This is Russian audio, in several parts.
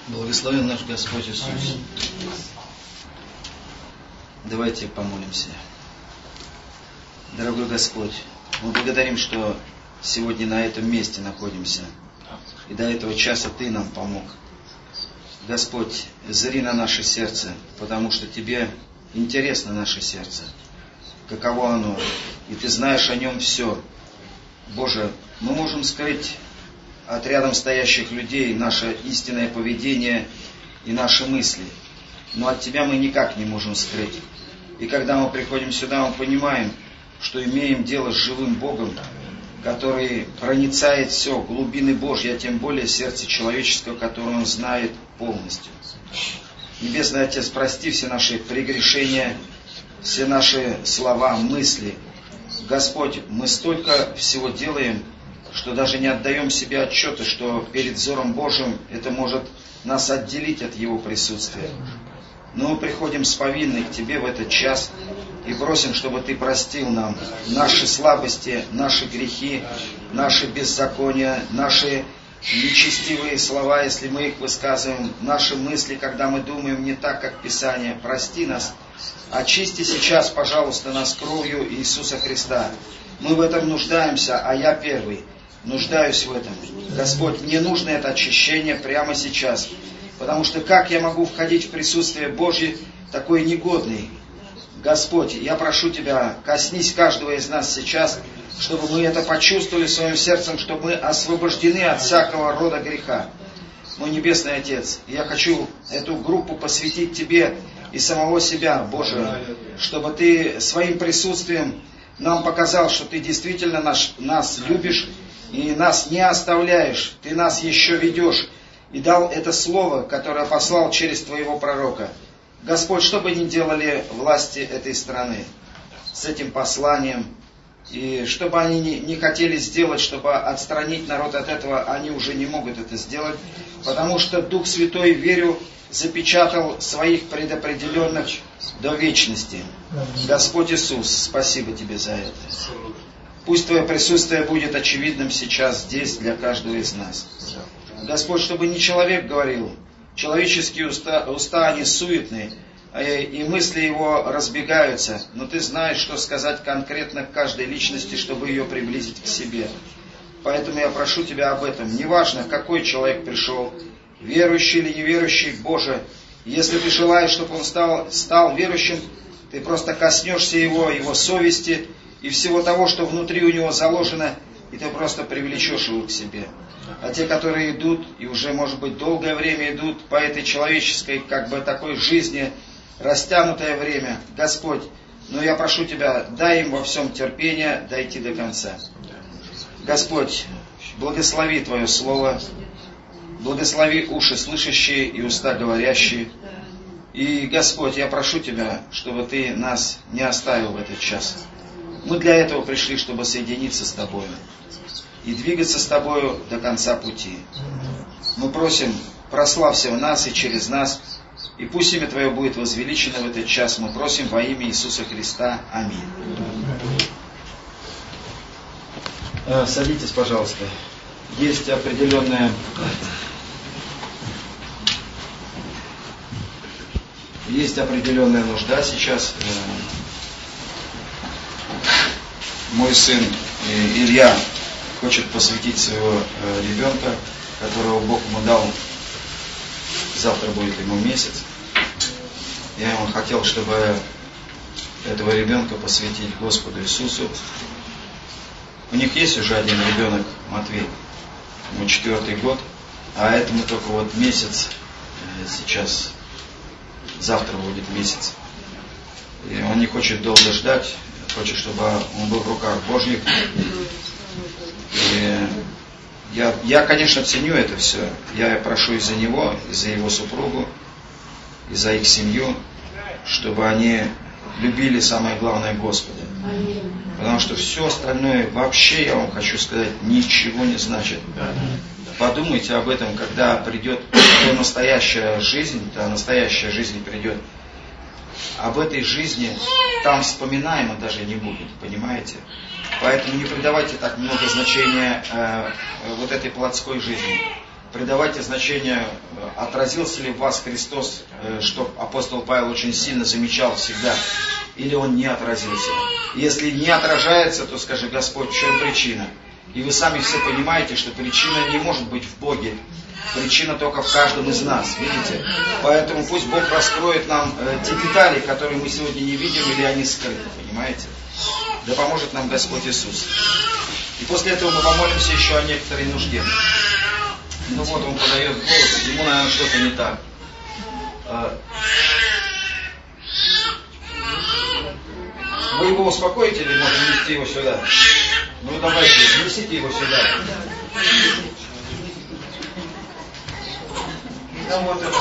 Благословен наш Господь Иисус. Давайте помолимся. Дорогой Господь, мы благодарим, что сегодня на этом месте находимся. И до этого часа Ты нам помог. Господь, зри на наше сердце, потому что Тебе интересно наше сердце. Каково оно? И Ты знаешь о нем все. Боже, мы можем скрыть от рядом стоящих людей наше истинное поведение и наши мысли. Но от Тебя мы никак не можем скрыть. И когда мы приходим сюда, мы понимаем, что имеем дело с живым Богом, который проницает все, глубины Божьи, а тем более сердце человеческого, которое Он знает полностью. Небесный Отец, прости все наши прегрешения, все наши слова, мысли. Господь, мы столько всего делаем, что даже не отдаем себе отчета, что перед взором Божьим это может нас отделить от Его присутствия. Но мы приходим с повинной к Тебе в этот час и просим, чтобы Ты простил нам наши слабости, наши грехи, наши беззакония, наши нечестивые слова, если мы их высказываем, наши мысли, когда мы думаем не так, как Писание. Прости нас. Очисти сейчас, пожалуйста, нас кровью Иисуса Христа. Мы в этом нуждаемся, а я первый нуждаюсь в этом. Господь, мне нужно это очищение прямо сейчас. Потому что как я могу входить в присутствие Божье, такой негодный? Господь, я прошу Тебя, коснись каждого из нас сейчас, чтобы мы это почувствовали своим сердцем, чтобы мы освобождены от всякого рода греха. Мой Небесный Отец, я хочу эту группу посвятить Тебе и самого себя, Боже, чтобы Ты своим присутствием нам показал, что Ты действительно нас любишь и нас не оставляешь, Ты нас еще ведешь. И дал это слово, которое послал через Твоего пророка. Господь, что бы ни делали власти этой страны с этим посланием, и что бы они не хотели сделать, чтобы отстранить народ от этого, они уже не могут это сделать, потому что Дух Святой, верю, запечатал своих предопределенных до вечности. Господь Иисус, спасибо Тебе за это. Пусть Твое присутствие будет очевидным сейчас здесь для каждого из нас. Господь, чтобы не человек говорил, человеческие уста они суетные, и мысли его разбегаются, но Ты знаешь, что сказать конкретно к каждой личности, чтобы ее приблизить к себе. Поэтому я прошу Тебя об этом. Неважно, какой человек пришел, верующий или неверующий, Боже, если Ты желаешь, чтобы он стал верующим, Ты просто коснешься его совести и всего того, что внутри у него заложено, и Ты просто привлечешь его к себе. А те, которые идут, и уже, может быть, долгое время идут по этой человеческой, такой жизни, растянутое время, Господь, но я прошу Тебя, дай им во всем терпение дойти до конца. Господь, благослови Твое Слово, благослови уши слышащие и уста говорящие. И, Господь, я прошу Тебя, чтобы Ты нас не оставил в этот час. Мы для этого пришли, чтобы соединиться с Тобою и двигаться с Тобою до конца пути. Мы просим, прославься в нас и через нас, и пусть имя Твое будет возвеличено в этот час. Мы просим во имя Иисуса Христа. Аминь. Садитесь, пожалуйста. Есть определенная нужда сейчас. Мой сын Илья хочет посвятить своего ребенка, которого Бог ему дал. Завтра будет ему месяц. Я ему хотел, чтобы этого ребенка посвятить Господу Иисусу. У них есть уже один ребенок, Матвей. Ему 4-й год. А этому только месяц сейчас. Завтра будет месяц. И он не хочет долго ждать. Хочет, чтобы он был в руках Божьих. И я, конечно, ценю это все. Я прошу и за него, и за его супругу, и за их семью, чтобы они любили, самое главное, Господа. Потому что все остальное вообще, я вам хочу сказать, ничего не значит. Подумайте об этом, когда придет настоящая жизнь, придет. Об этой жизни там вспоминаемо даже не будет, понимаете? Поэтому не придавайте так много значения этой плотской жизни. придавайте значение, отразился ли в вас Христос, что апостол Павел очень сильно замечал всегда, или он не отразился. Если не отражается, то скажи: Господь, в чем причина? И вы сами все понимаете, что причина не может быть в Боге. Причина только в каждом из нас, видите? Поэтому пусть Бог раскроет нам те детали, которые мы сегодня не видим, или они скрыты, понимаете? Да поможет нам Господь Иисус. И после этого мы помолимся еще о некоторой нужде. Ну вот, он подает голос, ему, наверное, что-то не так. Вы его успокоите или можно нести его сюда? Ну давайте, несите его сюда. Ну вот это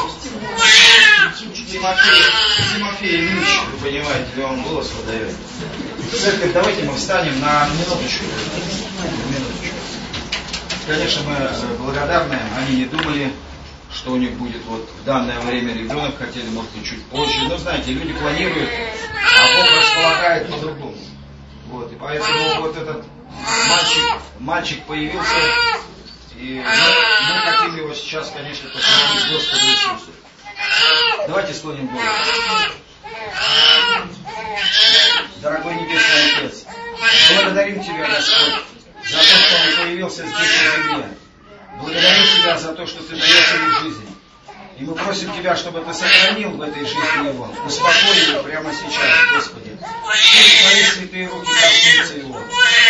Тимофей Ильич, вы понимаете, ли он голос выдает. Церковь, давайте мы встанем на минуточку. Конечно, мы благодарны, они не думали, что у них будет вот в данное время ребенок, хотели, может быть, чуть позже. Но знаете, люди планируют, а Бог располагает по-другому. Вот, и поэтому вот этот мальчик появился, и мы хотим его сейчас, конечно, посвятить Господу Иисусу. Давайте склоним голову. Дорогой Небесный Отец, благодарим Тебя, Господь, за то, что Он появился здесь на земле. Благодарим Тебя за то, что Ты даешь ему жизнь. И мы просим Тебя, чтобы Ты сохранил в этой жизни его, успокой его прямо сейчас, Господи. Пусть Твои святые руки коснутся его.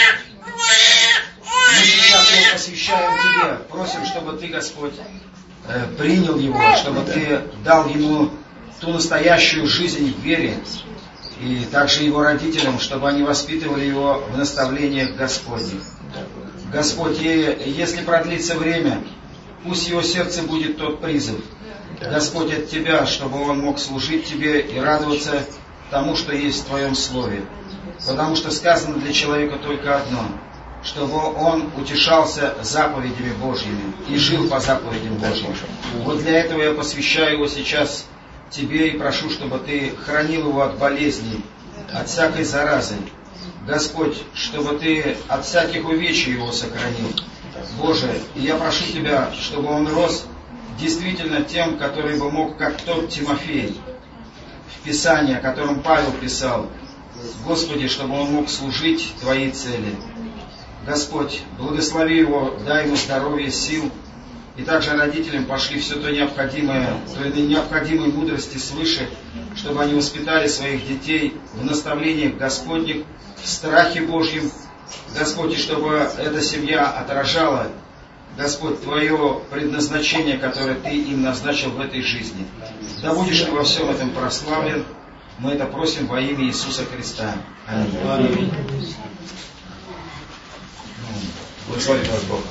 Мы сейчас его посвящаем Тебе, просим, чтобы Ты, Господь, принял его, чтобы Ты дал ему ту настоящую жизнь в вере, и также его родителям, чтобы они воспитывали его в наставлениях Господних. Господь, если продлится время, пусть его сердце будет тот призыв, Господь, от Тебя, чтобы он мог служить Тебе и радоваться тому, что есть в Твоем Слове. Потому что сказано для человека только одно, чтобы он утешался заповедями Божьими и жил по заповедям Божьим. Вот для этого я посвящаю его сейчас Тебе и прошу, чтобы Ты хранил его от болезней, от всякой заразы. Господь, чтобы Ты от всяких увечий его сохранил. Боже, и я прошу Тебя, чтобы он рос действительно тем, который бы мог, как тот Тимофей, в Писании, о котором Павел писал. Господи, чтобы он мог служить Твоей цели. Господь, благослови его, дай ему здоровье, сил. И также родителям пошли все то необходимое, той необходимой мудрости свыше, чтобы они воспитали своих детей в наставлениях Господних, в страхе Божьем. Господь, и чтобы эта семья отражала, Господь, Твое предназначение, которое Ты им назначил в этой жизни. Да будешь Ты во всем этом прославлен. Мы это просим во имя Иисуса Христа. Аминь. Благослови вас Бог.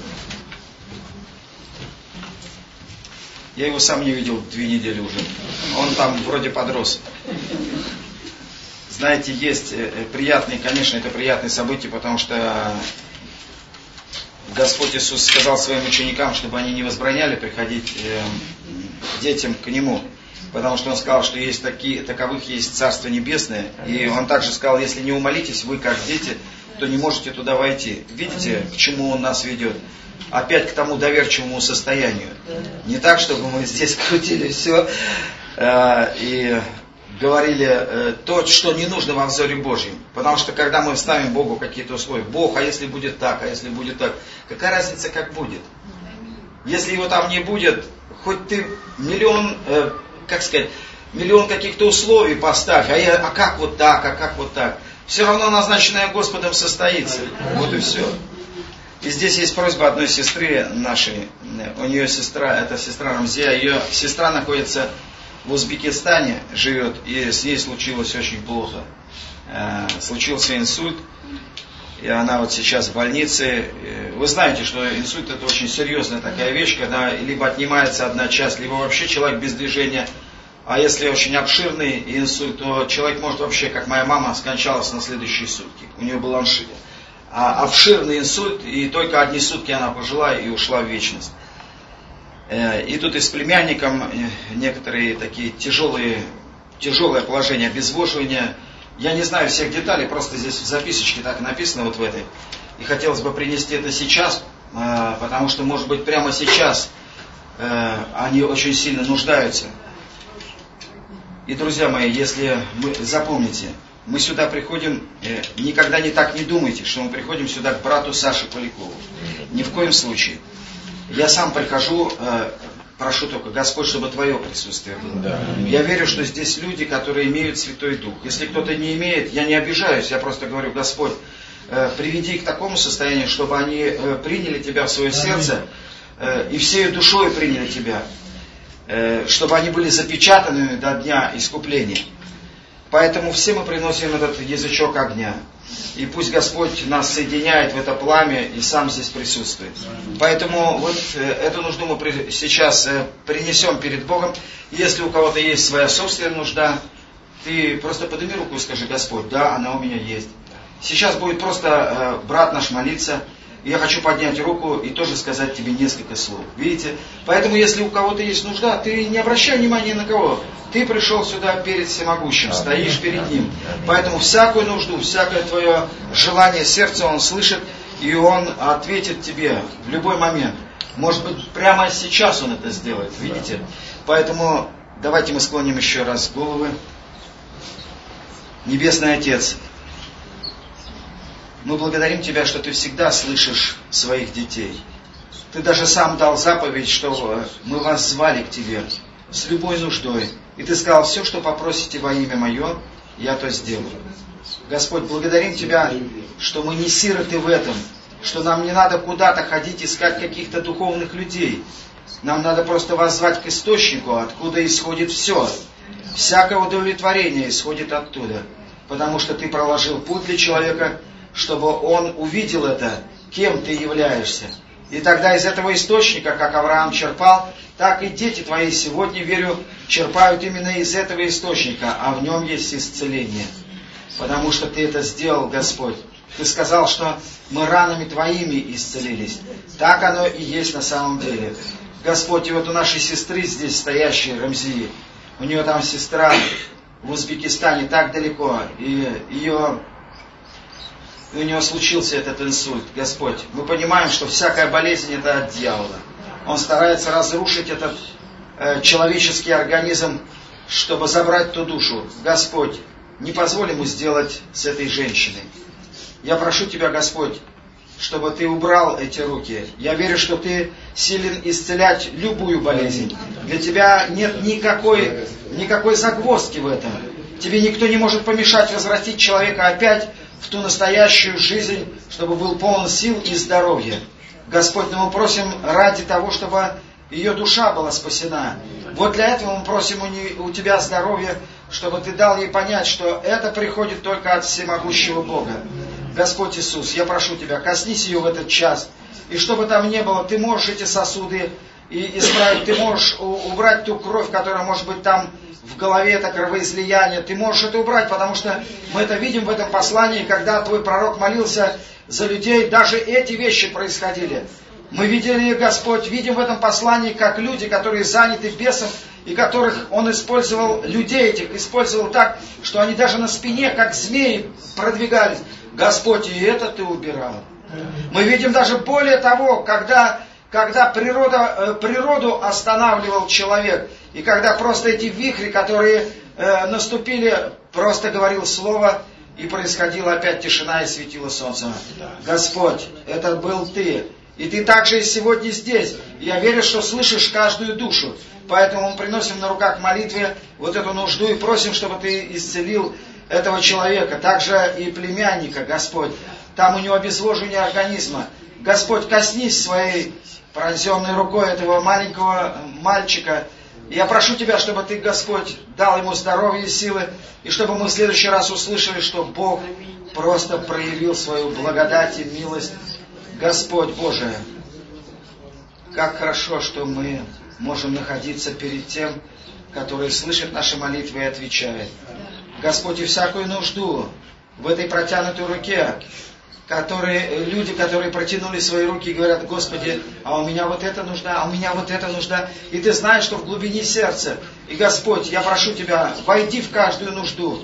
Я его сам не видел 2 недели уже. Он там вроде подрос. Знаете, есть приятные, конечно, это приятные события, потому что Господь Иисус сказал своим ученикам, чтобы они не возбраняли приходить детям к Нему. Потому что Он сказал, что есть таковых есть Царство Небесное. И Он также сказал, если не умолитесь вы, как дети, то не можете туда войти. Видите, к чему Он нас ведет? Опять к тому доверчивому состоянию. Не так, чтобы мы здесь крутили все и говорили то, что не нужно во взоре Божьем. Потому что когда мы ставим Богу какие-то условия, Бог, а если будет так, а если будет так, какая разница, как будет? Если его там не будет, хоть ты миллион каких-то условий поставь, а как вот так, а как вот так? Все равно назначенное Господом состоится. Вот и все. И здесь есть просьба одной сестры нашей. У нее сестра, это сестра Рамзия. Ее сестра находится в Узбекистане, живет, и с ней случилось очень плохо. Случился инсульт, и она вот сейчас в больнице. Вы знаете, что инсульт это очень серьезная такая вещь, когда либо отнимается одна часть, либо вообще человек без движения. А если очень обширный инсульт, то человек может вообще, как моя мама, скончалась на следующие сутки. У нее был аншия. А обширный инсульт, и только одни сутки она пожила и ушла в вечность. И тут и с племянником некоторые такие тяжелое положение обезвоживания. Я не знаю всех деталей, просто здесь в записочке так написано вот в этой. И хотелось бы принести это сейчас, потому что, может быть, прямо сейчас они очень сильно нуждаются. И, друзья мои, если вы запомните, мы сюда приходим, никогда не так не думайте, что мы приходим сюда к брату Саше Полякову. Ни в коем случае. Я сам прихожу, прошу только, Господь, чтобы Твое присутствие было. Да. Я верю, что здесь люди, которые имеют Святой Дух. Если кто-то не имеет, я не обижаюсь, я просто говорю, Господь, приведи их к такому состоянию, чтобы они приняли Тебя в свое сердце и всей душой приняли Тебя, чтобы они были запечатаны до дня искупления. Поэтому все мы приносим этот язычок огня. И пусть Господь нас соединяет в это пламя и сам здесь присутствует. Поэтому вот эту нужду мы сейчас принесем перед Богом. Если у кого-то есть своя собственная нужда, ты просто подними руку и скажи, Господь, да, она у меня есть. Сейчас будет просто брат наш молиться. И я хочу поднять руку и тоже сказать тебе несколько слов. Видите? Поэтому, если у кого-то есть нужда, ты не обращай внимания на кого. Ты пришел сюда перед Всемогущим, стоишь перед Ним. Поэтому всякую нужду, всякое твое желание сердца Он слышит, и Он ответит тебе в любой момент. Может быть, прямо сейчас Он это сделает. Видите? Поэтому давайте мы склоним еще раз головы. Небесный Отец, мы благодарим Тебя, что Ты всегда слышишь своих детей. Ты даже сам дал заповедь, что мы вас звали к Тебе с любой нуждой. И Ты сказал, все, что попросите во имя Мое, я то сделаю. Господь, благодарим Тебя, что мы не сироты в этом, что нам не надо куда-то ходить искать каких-то духовных людей. Нам надо просто воззвать к источнику, откуда исходит все. Всякое удовлетворение исходит оттуда. Потому что Ты проложил путь для человека, чтобы он увидел это, кем ты являешься. И тогда из этого источника, как Авраам черпал, так и дети твои сегодня, верю, черпают именно из этого источника, а в нем есть исцеление. Потому что Ты это сделал, Господь. Ты сказал, что мы ранами Твоими исцелились. Так оно и есть на самом деле. Господь, и вот у нашей сестры здесь стоящей, Рамзии, у нее там сестра в Узбекистане так далеко, и у него случился этот инсульт. Господь, мы понимаем, что всякая болезнь это от дьявола. Он старается разрушить этот человеческий организм, чтобы забрать ту душу. Господь, не позволь ему сделать с этой женщиной. Я прошу Тебя, Господь, чтобы Ты убрал эти руки. Я верю, что Ты силен исцелять любую болезнь. Для Тебя нет никакой загвоздки в этом. Тебе никто не может помешать возвратить человека опять в ту настоящую жизнь, чтобы был полон сил и здоровья. Господь, мы просим ради того, чтобы ее душа была спасена. Вот для этого мы просим у Тебя здоровья, чтобы Ты дал ей понять, что это приходит только от всемогущего Бога. Господь Иисус, я прошу Тебя, коснись ее в этот час. И что бы там ни было, Ты можешь эти сосуды исправить, Ты можешь убрать ту кровь, которая может быть там в голове, это кровоизлияние. Ты можешь это убрать, потому что мы это видим в этом послании, когда Твой пророк молился за людей, даже эти вещи происходили. Мы видели, Господь, видим в этом послании, как люди, которые заняты бесом, и которых Он использовал, людей этих использовал так, что они даже на спине, как змеи, продвигались. Господь, и это Ты убирал. Мы видим даже более того, когда природу останавливал человек, и когда просто эти вихри, которые наступили, просто говорил слово, и происходила опять тишина, и светило солнце. Господь, это был Ты. И Ты также и сегодня здесь. Я верю, что слышишь каждую душу. Поэтому мы приносим на руках молитве вот эту нужду и просим, чтобы Ты исцелил этого человека. Также и племянника, Господь. Там у него обезвоживание организма. Господь, коснись своей пронзенной рукой этого маленького мальчика. Я прошу Тебя, чтобы Ты, Господь, дал ему здоровье и силы, и чтобы мы в следующий раз услышали, что Бог просто проявил свою благодать и милость. Господь Боже, как хорошо, что мы можем находиться перед тем, который слышит наши молитвы и отвечает. Господь, и всякую нужду в этой протянутой руке, люди, которые протянули свои руки и говорят: Господи, а у меня вот эта нужда, а у меня вот эта нужда. И Ты знаешь, что в глубине сердца. И, Господь, я прошу Тебя, войди в каждую нужду.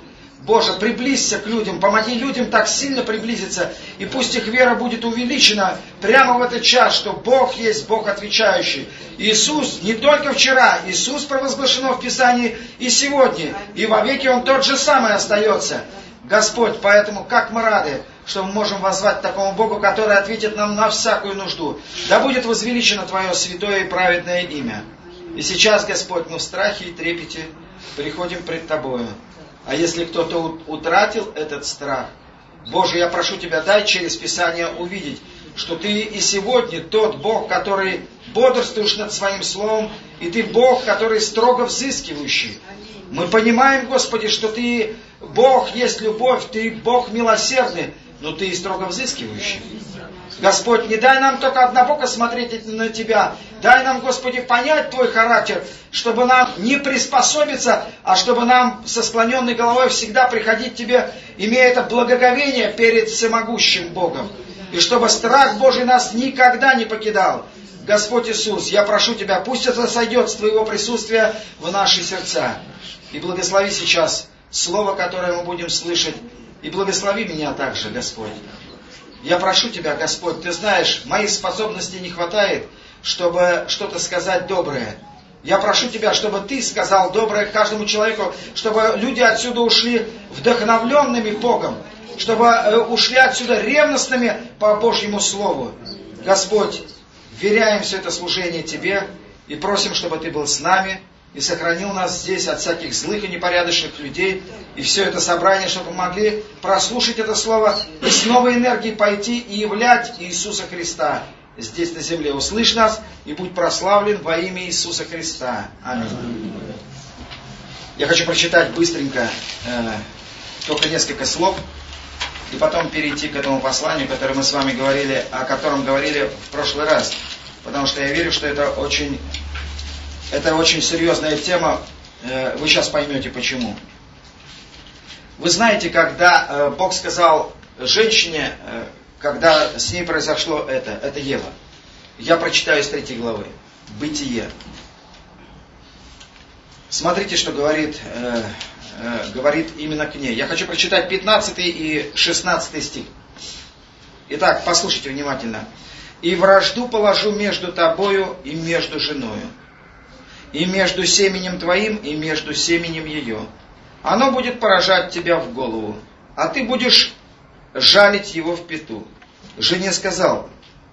Боже, приблизься к людям, помоги людям так сильно приблизиться, и пусть их вера будет увеличена прямо в этот час, что Бог есть Бог отвечающий. Иисус не только вчера, Иисус провозглашено в Писании и сегодня, и вовеки Он тот же самый остается. Господь, поэтому как мы рады, что мы можем воззвать к такому Богу, который ответит нам на всякую нужду. Да будет возвеличено Твое святое и праведное имя. И сейчас, Господь, мы в страхе и трепете приходим пред Тобою. А если кто-то утратил этот страх, Боже, я прошу Тебя, дай через Писание увидеть, что Ты и сегодня тот Бог, который бодрствуешь над Своим Словом, и Ты Бог, который строго взыскивающий. Мы понимаем, Господи, что Ты Бог есть любовь, Ты Бог милосердный, но Ты и строго взыскивающий. Господь, не дай нам только однобоко смотреть на Тебя. Дай нам, Господи, понять Твой характер, чтобы нам не приспособиться, а чтобы нам со склоненной головой всегда приходить к Тебе, имея это благоговение перед всемогущим Богом. И чтобы страх Божий нас никогда не покидал. Господь Иисус, я прошу Тебя, пусть это сойдет с Твоего присутствия в наши сердца. И благослови сейчас слово, которое мы будем слышать. И благослови меня также, Господь. Я прошу Тебя, Господь, Ты знаешь, моих способностей не хватает, чтобы что-то сказать доброе. Я прошу Тебя, чтобы Ты сказал доброе каждому человеку, чтобы люди отсюда ушли вдохновленными Богом, чтобы ушли отсюда ревностными по Божьему Слову. Господь, веряем все это служение Тебе и просим, чтобы Ты был с нами и сохранил нас здесь от всяких злых и непорядочных людей, и все это собрание, чтобы мы могли прослушать это слово и с новой энергией пойти и являть Иисуса Христа здесь на земле. Услышь нас и будь прославлен во имя Иисуса Христа. Аминь. Я хочу прочитать быстренько только несколько слов, и потом перейти к этому посланию, которое мы с вами говорили, о котором говорили в прошлый раз. Потому что я верю, что это очень серьезная тема. Вы сейчас поймете почему. Вы знаете, когда Бог сказал женщине, когда с ней произошло это Ева. Я прочитаю из 3 главы. Бытие. Смотрите, что говорит именно к ней. Я хочу прочитать 15 и 16 стих. Итак, послушайте внимательно. «И вражду положу между тобою и между женою, и между семенем твоим, и между семенем ее. Оно будет поражать тебя в голову, а ты будешь жалить его в пяту». Жене сказал: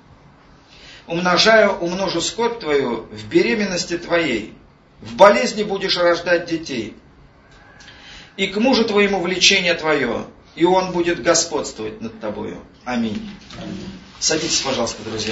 умножу скот твою в беременности твоей, в болезни будешь рождать детей, и к мужу твоему влечение твое, и он будет господствовать над тобою. Аминь. Садитесь, пожалуйста, друзья.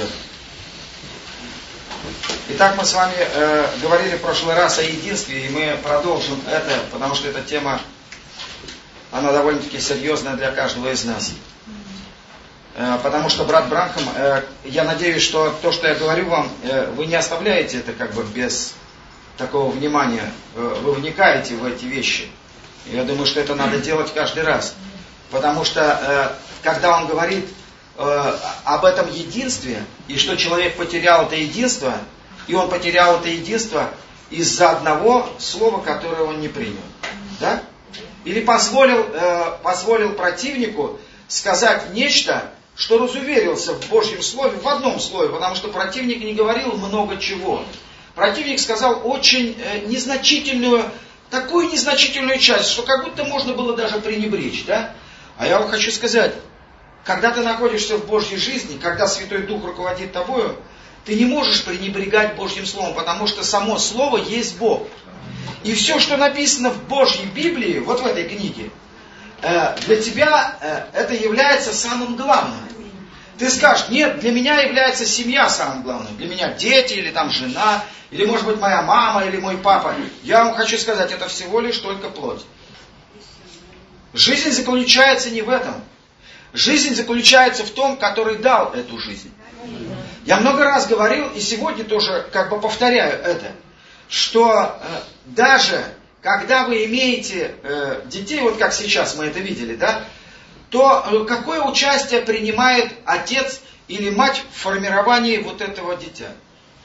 Итак, мы с вами говорили в прошлый раз о единстве, и мы продолжим это, потому что эта тема, она довольно-таки серьезная для каждого из нас. Потому что, брат Бранхам, я надеюсь, что то, что я говорю вам, вы не оставляете это как бы без такого внимания. Вы вникаете в эти вещи. Я думаю, что это надо делать каждый раз. Потому что, когда он говорит об этом единстве, и что человек потерял это единство, и он потерял это единство из-за одного слова, которое он не принял. Да? Или позволил противнику сказать нечто, что разуверился в Божьем Слове, в одном слове, потому что противник не говорил много чего. Противник сказал очень такую незначительную часть, что как будто можно было даже пренебречь. Да? А я вам хочу сказать, когда ты находишься в Божьей жизни, когда Святой Дух руководит тобою, ты не можешь пренебрегать Божьим Словом, потому что само Слово есть Бог. И все, что написано в Божьей Библии, вот в этой книге, для тебя это является самым главным. Ты скажешь: нет, для меня является семья самым главным. Для меня дети, или там жена, или может быть моя мама, или мой папа. Я вам хочу сказать, это всего лишь только плоть. Жизнь заключается не в этом. Жизнь заключается в том, который дал эту жизнь. Я много раз говорил, и сегодня тоже как бы повторяю это, что даже когда вы имеете детей, вот как сейчас мы это видели, да, то какое участие принимает отец или мать в формировании вот этого дитя?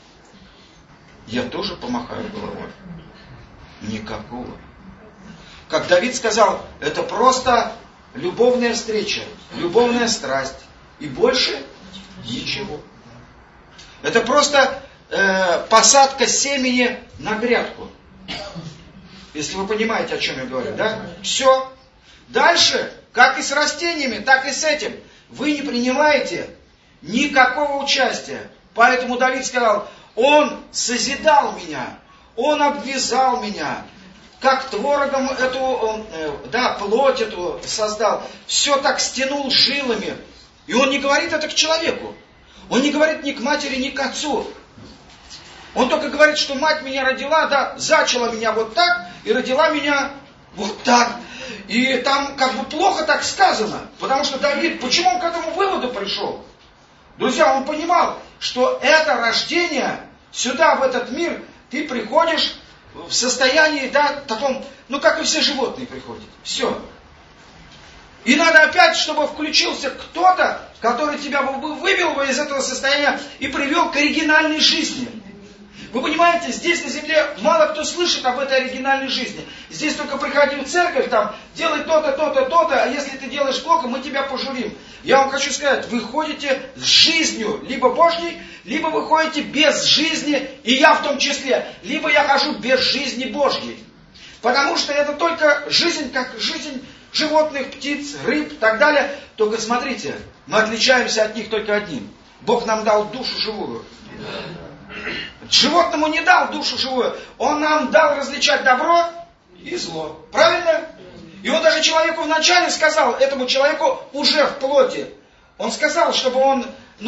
Я тоже помахаю головой. Никакого. Как Давид сказал, это просто любовная встреча, любовная страсть. И больше ничего. Это просто посадка семени на грядку. Если вы понимаете, о чем я говорю, да? Все. Дальше, как и с растениями, так и с этим. Вы не принимаете никакого участия. Поэтому Давид сказал, он созидал меня, он обвязал меня, как творогом эту, плоть эту создал, все так стянул жилами. И он не говорит это к человеку. Он не говорит ни к матери, ни к отцу. Он только говорит, что мать меня родила, да, зачала меня вот так, и родила меня вот так. И там как бы плохо так сказано. Потому что Давид, почему он к этому выводу пришел? Друзья, он понимал, что это рождение, сюда, в этот мир, ты приходишь в состоянии, да, таком, ну как и все животные приходят. Все. И надо опять, чтобы включился кто-то, который тебя вывел из этого состояния и привел к оригинальной жизни. Вы понимаете, здесь на земле мало кто слышит об этой оригинальной жизни. Здесь только приходи в церковь, там, делай то-то, то-то, то-то, а если ты делаешь плохо, мы тебя пожурим. Я вам хочу сказать, вы ходите с жизнью либо Божьей, либо вы ходите без жизни, и я в том числе, либо я хожу без жизни Божьей. Потому что это только жизнь, как жизнь животных, птиц, рыб и так далее. Только смотрите, мы отличаемся от них только одним. Бог нам дал душу живую. Животному не дал душу живую. Он нам дал различать добро и зло. Правильно? И он даже человеку вначале сказал, этому человеку уже в плоти. Он сказал, чтобы он,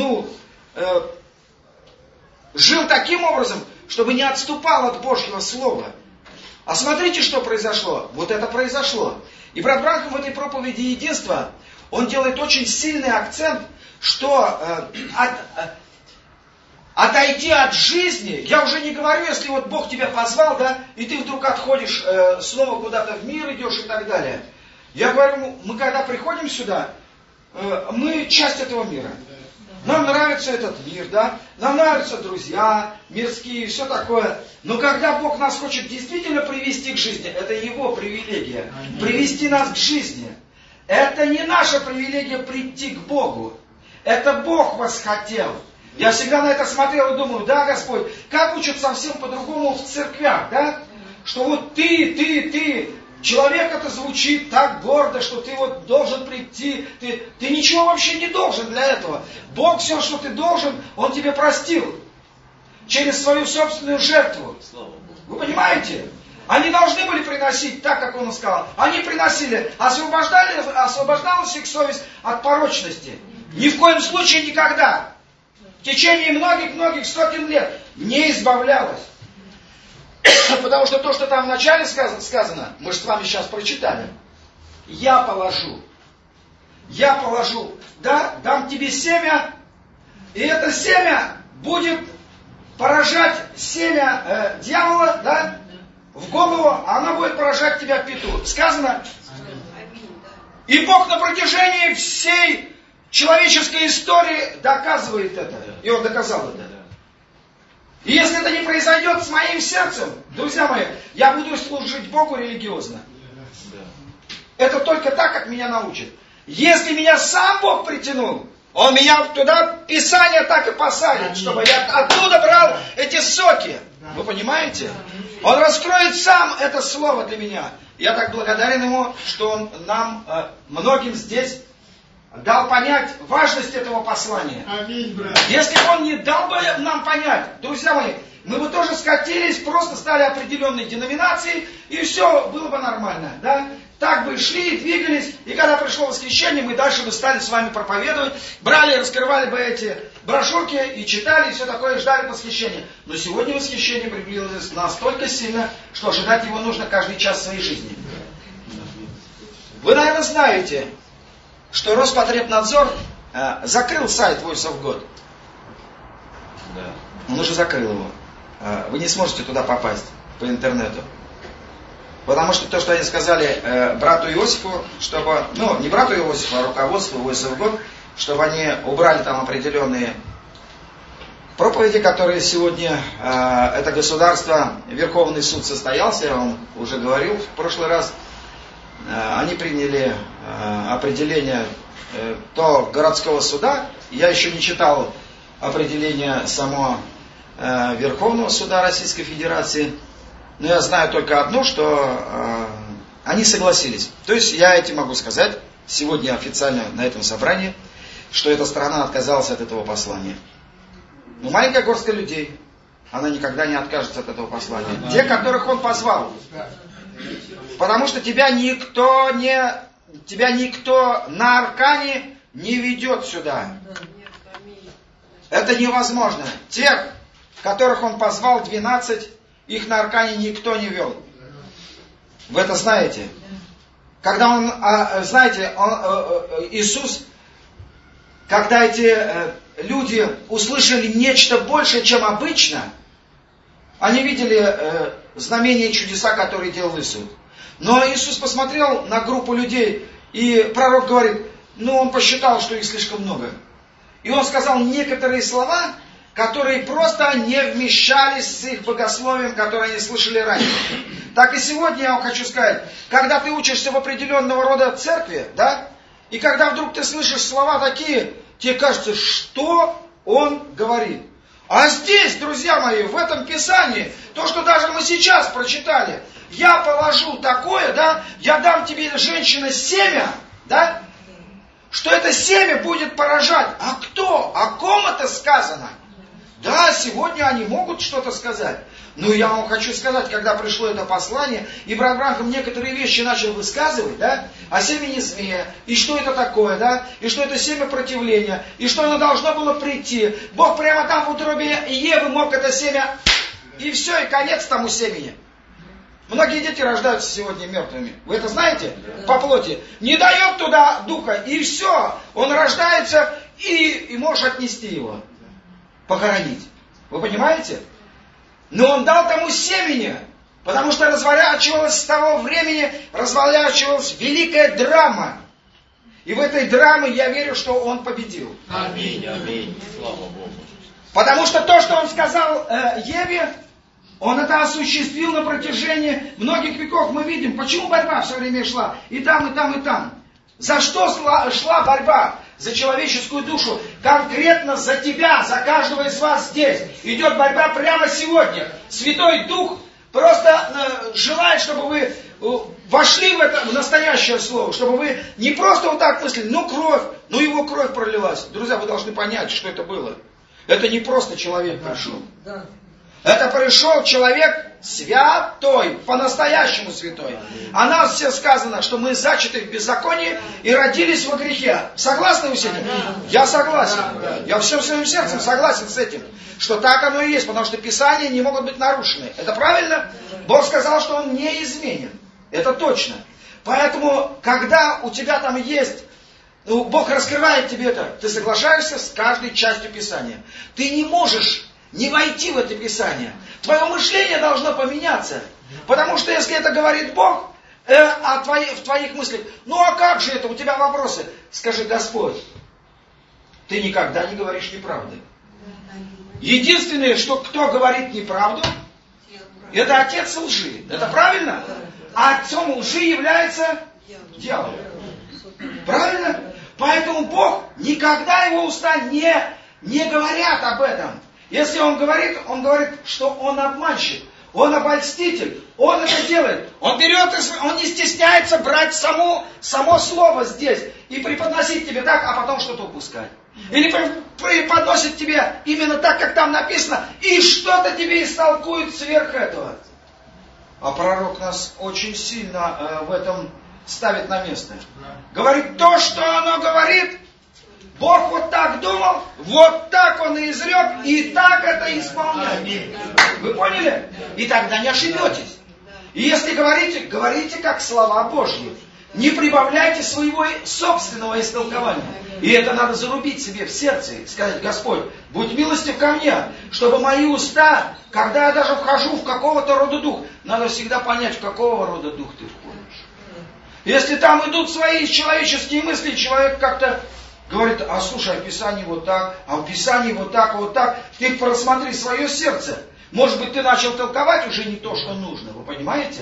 жил таким образом, чтобы не отступал от Божьего Слова. А смотрите, что произошло. Вот это произошло. И брат Бранхам в этой проповеди единства, он делает очень сильный акцент, что отойти от жизни, я уже не говорю, если вот Бог тебя позвал, да, и ты вдруг отходишь, снова куда-то в мир идешь и так далее. Я говорю, мы когда приходим сюда, мы часть этого мира. Нам нравится этот мир, да, нам нравятся друзья, мирские, все такое. Но когда Бог нас хочет действительно привести к жизни, это Его привилегия, привести нас к жизни. Это не наша привилегия прийти к Богу. Это Бог восхотел. Я всегда на это смотрел и думаю, да, Господь, как учат совсем по-другому в церквях, да? Что вот ты, человек это звучит так гордо, что ты вот должен прийти, ты ничего вообще не должен для этого. Бог все, что ты должен, Он тебе простил. Через свою собственную жертву. Вы понимаете? Они должны были приносить так, как Он сказал. Они приносили, освобождалась их совесть от порочности. Ни в коем случае никогда. В течение многих-многих сотен лет не избавлялась. Потому что то, что там вначале сказано, мы же с вами сейчас прочитали. Я положу, да, дам тебе семя, и это семя будет поражать семя дьявола, да, в голову, а она будет поражать тебя в пету. Сказано. И Бог на протяжении всей человеческой истории доказывает это. И Он доказал это. И если это не произойдет с моим сердцем, друзья мои, я буду служить Богу религиозно. Это только так, как меня научат. Если меня сам Бог притянул, Он меня туда, Писание так и посадит, чтобы я оттуда брал эти соки. Вы понимаете? Он раскроет сам это слово для меня. Я так благодарен Ему, что Он нам, многим здесь, дал понять важность этого послания. Аминь, брат. Если бы Он не дал бы нам понять, друзья мои, мы бы тоже скатились, просто стали определенной деноминацией, и все было бы нормально. Да? Так бы шли, двигались, и когда пришло восхищение, мы дальше бы стали с вами проповедовать, брали, раскрывали бы эти брошюрки и читали, и все такое, и ждали восхищения. Но сегодня восхищение приблизилось настолько сильно, что ожидать его нужно каждый час своей жизни. Вы, наверное, знаете, что Роспотребнадзор закрыл сайт Voice of God. Да. Он уже закрыл его. Вы не сможете туда попасть по интернету. Потому что то, что они сказали брату Иосифу, чтобы, не брату Иосифу, а руководству Voice of God, чтобы они убрали там определенные проповеди, которые сегодня это государство, Верховный суд состоялся, я вам уже говорил в прошлый раз. они приняли определение то городского суда. Я еще не читал определение самого Верховного суда Российской Федерации, но я знаю только одно, что они согласились. То есть я этим могу сказать сегодня официально на этом собрании, что эта страна отказалась от этого послания. Но маленькая горстка людей, она никогда не откажется от этого послания. Те, которых он позвал. Потому что тебя никто на аркане не ведет сюда. Это невозможно. Тех, которых он позвал, 12, их на аркане никто не вел. Вы это знаете. Когда он, знаете, Иисус, когда эти люди услышали нечто большее, чем обычно, они видели знамения и чудеса, которые делал Иисус. Но Иисус посмотрел на группу людей, и пророк говорит, он посчитал, что их слишком много. И он сказал некоторые слова, которые просто не вмещались с их богословием, которое они слышали ранее. Так и сегодня я вам хочу сказать, когда ты учишься в определенного рода церкви, да, и когда вдруг ты слышишь слова такие, тебе кажется, что он говорит. А здесь, друзья мои, в этом Писании, то, что даже мы сейчас прочитали, я положу такое, да, я дам тебе, женщина, семя, да, что это семя будет поражать. А кто? О ком это сказано? Да, сегодня они могут что-то сказать. Но я вам хочу сказать, когда пришло это послание, и брат Бранхам некоторые вещи начал высказывать, да, о семени змея, и что это такое, да, и что это семя противления, и что оно должно было прийти. Бог прямо там в утробе Евы мог это семя, и все, и конец тому семени. Многие дети рождаются сегодня мертвыми. Вы это знаете? По плоти. Не дает туда духа, и все. Он рождается, и можешь отнести его. Похоронить. Вы понимаете? Но он дал тому семени, потому что разворачивалась с того времени, разворачивалась великая драма. И в этой драме я верю, что он победил. Аминь, аминь. Слава Богу. Потому что то, что он сказал Еве, он это осуществил на протяжении многих веков. Мы видим, почему борьба все время шла. И там, и там, и там. За что шла борьба? За человеческую душу. Конкретно за тебя, за каждого из вас здесь. Идет борьба прямо сегодня. Святой Дух просто желает, чтобы вы вошли в настоящее слово. Чтобы вы не просто вот так мыслили, кровь, его кровь пролилась. Друзья, вы должны понять, что это было. Это не просто человек пришел. Это пришел человек святой, по-настоящему святой. О нас все сказано, что мы зачаты в беззаконии и родились во грехе. Согласны вы с этим? Я согласен. Я всем своим сердцем согласен с этим. Что так оно и есть, потому что Писания не могут быть нарушены. Это правильно? Бог сказал, что Он неизменен. Это точно. Поэтому, когда у тебя там есть, Бог раскрывает тебе это, ты соглашаешься с каждой частью Писания. Ты не можешь не войти в это Писание. Твое мышление должно поменяться. Потому что если это говорит Бог, в твоих мыслях, а как же это, у тебя вопросы. Скажи, Господь, ты никогда не говоришь неправды. Единственное, кто говорит неправду, это отец лжи. Это правильно? А отцом лжи является дьявол. Правильно? Поэтому Бог, никогда его уста не говорят об этом. Если он говорит, что он обманщик, он обольститель, он это делает. Он берет, он не стесняется брать само слово здесь и преподносить тебе так, а потом что-то упускать. Или преподносит тебе именно так, как там написано, и что-то тебе истолкует сверх этого. А пророк нас очень сильно в этом ставит на место. Говорит то, что оно говорит. Бог вот так думал, вот так Он и изрек, и так это исполняет. Вы поняли? И тогда не ошибетесь. И если говорите как слова Божьи. Не прибавляйте своего собственного истолкования. И это надо зарубить себе в сердце и сказать: Господь, будь милостив ко мне, чтобы мои уста, когда я даже вхожу в какого-то рода дух, надо всегда понять, в какого рода дух ты входишь. Если там идут свои человеческие мысли, человек как-то говорит: а слушай, а в Писании вот так, а в Писании вот так, вот так. Ты просмотри свое сердце. Может быть, ты начал толковать уже не то, что нужно. Вы понимаете?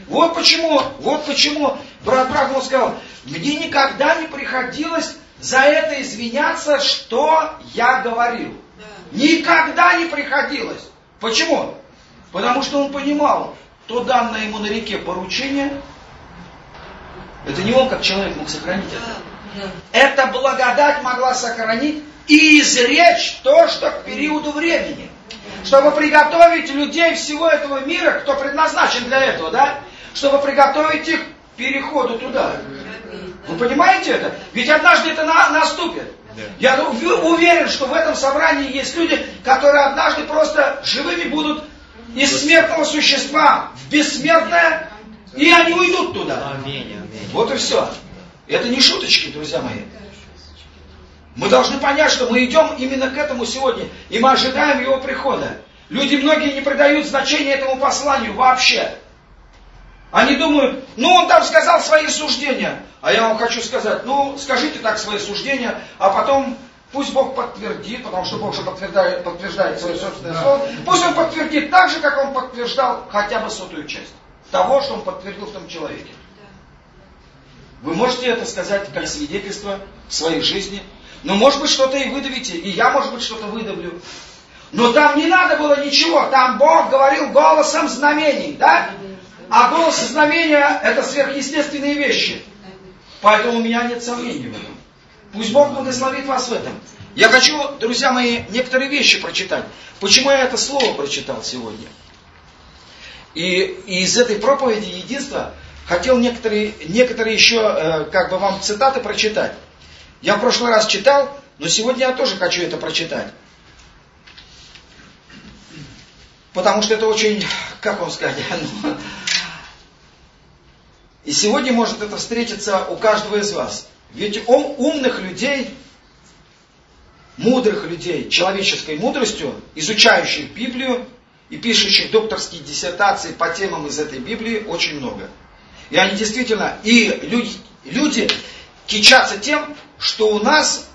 Вот почему брат Брагман сказал, мне никогда не приходилось за это извиняться, что я говорил. Никогда не приходилось. Почему? Потому что он понимал, то данное ему на реке поручение, это не он как человек мог сохранить это. Эта благодать могла сохранить и изречь то, что к периоду времени. Чтобы приготовить людей всего этого мира, кто предназначен для этого, да? Чтобы приготовить их к переходу туда. Вы понимаете это? Ведь однажды это наступит. Я уверен, что в этом собрании есть люди, которые однажды просто живыми будут из смертного существа в бессмертное, и они уйдут туда. Вот и все. Это не шуточки, друзья мои. Мы должны понять, что мы идем именно к этому сегодня, и мы ожидаем Его прихода. Люди многие не придают значения этому посланию вообще. Они думают, он там сказал свои суждения. А я вам хочу сказать, скажите так свои суждения, а потом пусть Бог подтвердит, потому что Бог же подтверждает свое собственное слово. Пусть Он подтвердит так же, как Он подтверждал хотя бы 100-ю часть того, что Он подтвердил в том человеке. Вы можете это сказать как свидетельство в своей жизни. Но может быть что-то и выдавите, и я может быть что-то выдавлю. Но там не надо было ничего, там Бог говорил голосом знамений, да? А голос и знамения это сверхъестественные вещи. Поэтому у меня нет сомнений в этом. Пусть Бог благословит вас в этом. Я хочу, друзья мои, некоторые вещи прочитать. Почему я это слово прочитал сегодня? И из этой проповеди единства хотел некоторые еще вам цитаты прочитать. Я в прошлый раз читал, но сегодня я тоже хочу это прочитать. Потому что это очень, как вам сказать, и сегодня может это встретиться у каждого из вас. Ведь умных людей, мудрых людей, человеческой мудростью, изучающих Библию и пишущих докторские диссертации по темам из этой Библии очень много. И они действительно, и люди кичатся тем, что у нас,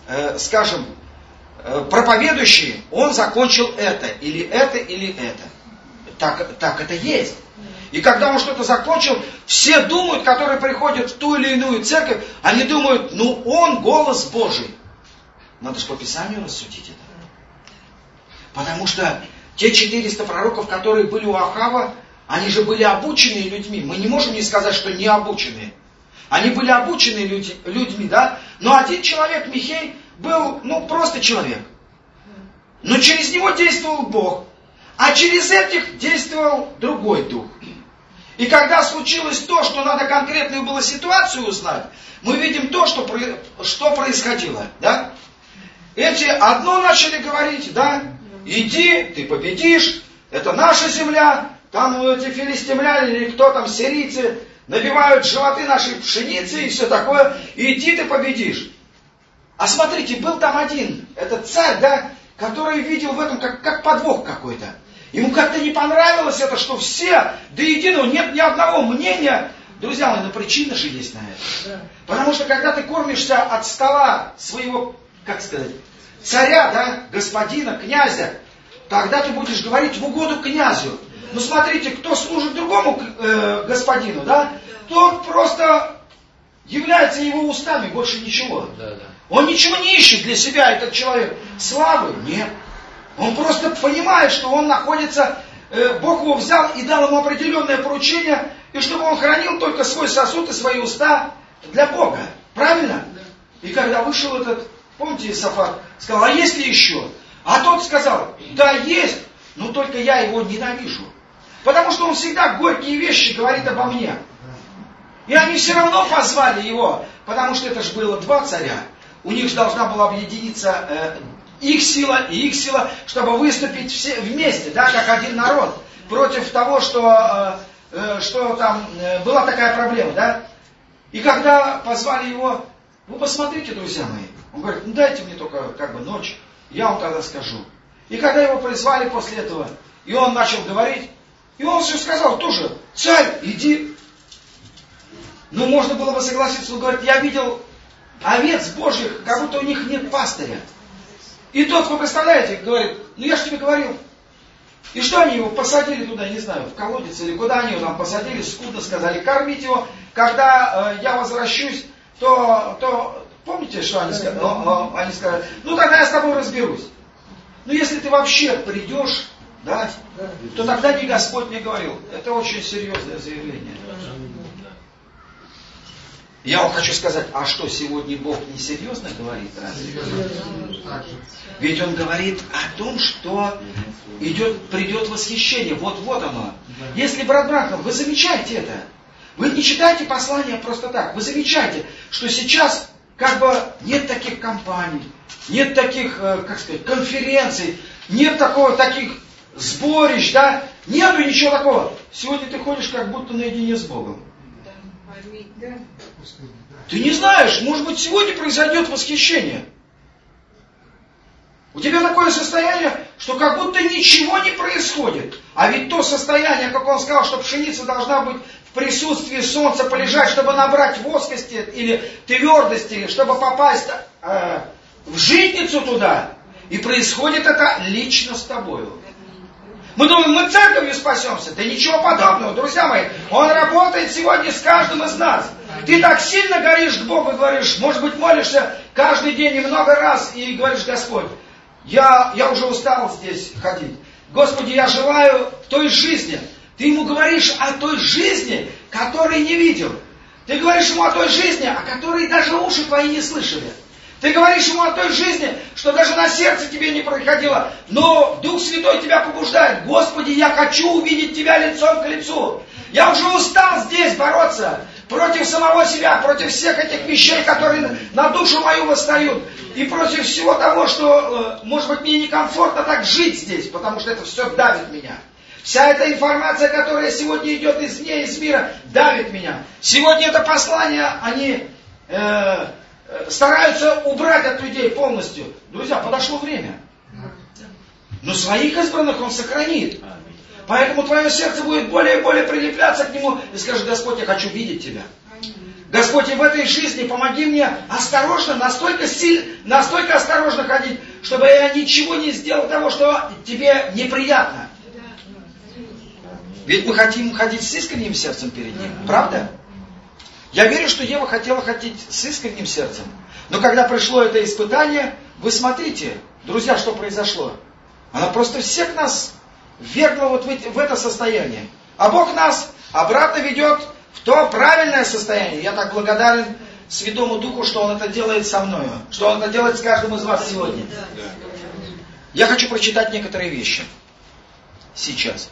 проповедующий, он закончил это, или это, или это. Так это есть. И когда он что-то закончил, все думают, которые приходят в ту или иную церковь, они думают, он голос Божий. Надо же по Писанию рассудить это. Потому что те 400 пророков, которые были у Ахава, они же были обученные людьми. Мы не можем не сказать, что не обученные. Они были обученные людьми, да? Но один человек, Михей, был, просто человек. Но через него действовал Бог. А через этих действовал другой дух. И когда случилось то, что надо конкретную было ситуацию узнать, мы видим то, что происходило, да? Эти одно начали говорить, да? Иди, ты победишь, это наша земля, там эти филистимляне или кто там, сирийцы, набивают животы нашей пшеницы и все такое, иди, ты победишь. А смотрите, был там один, этот царь, да, который видел в этом как подвох какой-то. Ему как-то не понравилось это, что все до единого, нет ни одного мнения. Друзья мои, причина же есть на это. Потому что когда ты кормишься от стола своего, царя, да, господина, князя, тогда ты будешь говорить в угоду князю. Смотрите, кто служит другому господину, да, тот просто является его устами, больше ничего. Он ничего не ищет для себя, этот человек. Славы? Нет. Он просто понимает, что он находится, Бог его взял и дал ему определенное поручение, и чтобы он хранил только свой сосуд и свои уста для Бога. Правильно? И когда вышел этот, помните, Иосафат, сказал, а есть ли еще? А тот сказал, да есть, но только я его ненавижу. Потому что он всегда горькие вещи говорит обо мне. И они все равно позвали его, потому что это же было два царя. У них же должна была объединиться их сила и их сила, чтобы выступить все вместе, да, как один народ, против того, что там была такая проблема, да. И когда позвали его, вы посмотрите, друзья мои, он говорит, дайте мне только ночь, я вам тогда скажу. И когда его призвали после этого, и он начал говорить, и он все сказал тоже, царь, иди. Можно было бы согласиться, он говорит, я видел овец Божьих, как будто у них нет пастыря. И тот, вы представляете, говорит, я же тебе говорил. И что они его посадили туда, не знаю, в колодец или куда они его там посадили, скудно сказали, кормить его. Когда я возвращусь, то помните, что они сказали? Они сказали, ну тогда я с тобой разберусь. Ну если ты вообще придешь, да, то тогда не Господь мне говорил. Это очень серьезное заявление. Я вам хочу сказать, а что, сегодня Бог несерьезно говорит? Разве? Ведь Он говорит о том, что придет восхищение. Вот оно. Если, брат Бранхам, вы замечаете это, вы не читайте послания просто так, вы замечаете, что сейчас как бы нет таких компаний, нет таких, как сказать, конференций, нет таких сборищ, да, нету ничего такого. Сегодня ты ходишь как будто наедине с Богом. Ты не знаешь, может быть, сегодня произойдет восхищение. У тебя такое состояние, что как будто ничего не происходит. А ведь то состояние, как он сказал, что пшеница должна быть в присутствии солнца полежать, чтобы набрать воскости или твердости, чтобы попасть в житницу туда. И происходит это лично с тобою. Мы думаем, мы церковью спасемся. Да ничего подобного, друзья мои. Он работает сегодня с каждым из нас. Ты так сильно горишь к Богу, говоришь, может быть, молишься каждый день и много раз, и говоришь, Господь, я уже устал здесь ходить. Господи, я желаю той жизни. Ты ему говоришь о той жизни, которой не видел. Ты говоришь ему о той жизни, о которой даже уши твои не слышали. Ты говоришь ему о той жизни, что даже на сердце тебе не проходило. Но Дух Святой тебя побуждает. Господи, я хочу увидеть тебя лицом к лицу. Я уже устал здесь бороться против самого себя, против всех этих вещей, которые на душу мою восстают. И против всего того, что, может быть, мне некомфортно так жить здесь, потому что это все давит меня. Вся эта информация, которая сегодня идет извне, из мира, давит меня. Сегодня это послание, они стараются убрать от людей полностью. Друзья, подошло время. Но своих избранных Он сохранит. Поэтому твое сердце будет более и более прилепляться к Нему и скажет, Господь, я хочу видеть Тебя. Господь, и в этой жизни помоги мне осторожно, настолько осторожно ходить, чтобы я ничего не сделал того, что Тебе неприятно. Ведь мы хотим ходить с искренним сердцем перед Ним. Правда? Я верю, что Ева хотела ходить с искренним сердцем. Но когда пришло это испытание, вы смотрите, друзья, что произошло. Она просто всех нас ввергла вот в это состояние. А Бог нас обратно ведет в то правильное состояние. Я так благодарен Святому Духу, что Он это делает со мною. Что Он это делает с каждым из вас сегодня. Я хочу прочитать некоторые вещи. Сейчас.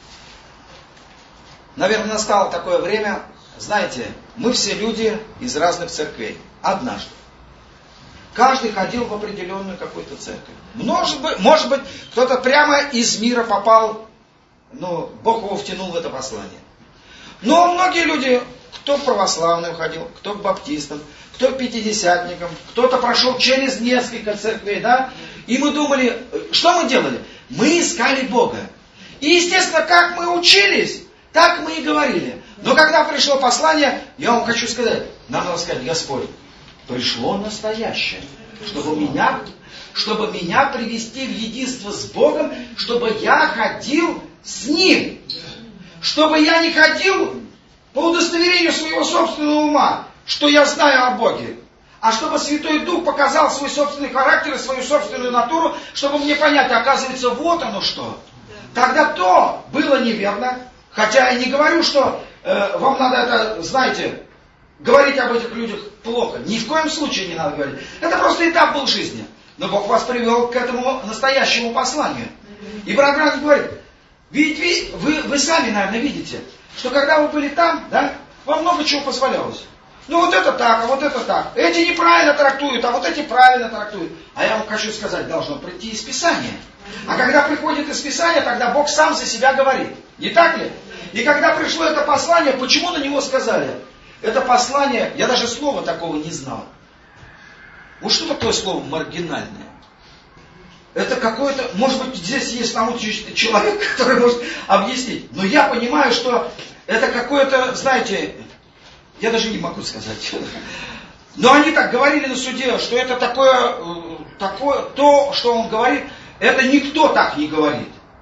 Наверное, настало такое время. Знаете, мы все люди из разных церквей. Однажды. Каждый ходил в определенную какую-то церковь. Может быть, кто-то прямо из мира попал, Бог его втянул в это послание. Но многие люди, кто в православную ходил, кто к баптистам, кто к пятидесятникам, кто-то прошел через несколько церквей, да? И мы думали, что мы делали? Мы искали Бога. И, естественно, как мы учились, так мы и говорили. Но когда пришло послание, я вам хочу сказать, нам надо сказать, Господь, пришло настоящее, чтобы меня привести в единство с Богом, чтобы я ходил с Ним. Чтобы я не ходил по удостоверению своего собственного ума, что я знаю о Боге. А чтобы Святой Дух показал свой собственный характер и свою собственную натуру, чтобы мне понять, оказывается, вот оно что. Тогда то было неверно. Хотя я не говорю, что вам надо это, знаете, говорить об этих людях плохо. Ни в коем случае не надо говорить. Это просто этап был жизни. Но Бог вас привел к этому настоящему посланию. И брат Грант говорит, ведь вы сами, наверное, видите, что когда вы были там, да, вам много чего позволялось. Вот это так, а вот это так. Эти неправильно трактуют, а вот эти правильно трактуют. А я вам хочу сказать, должно прийти из Писания. А когда приходит из Писания, тогда Бог сам за себя говорит. Не так ли? И когда пришло это послание, почему на него сказали? Это послание, я даже слова такого не знал. Вот что такое слово маргинальное? Это какое-то, может быть, здесь есть научный человек, который может объяснить. Но я понимаю, что это какое-то, знаете, я даже не могу сказать. Но они так говорили на суде, что это такое, то, что он говорит, это никто так не говорит.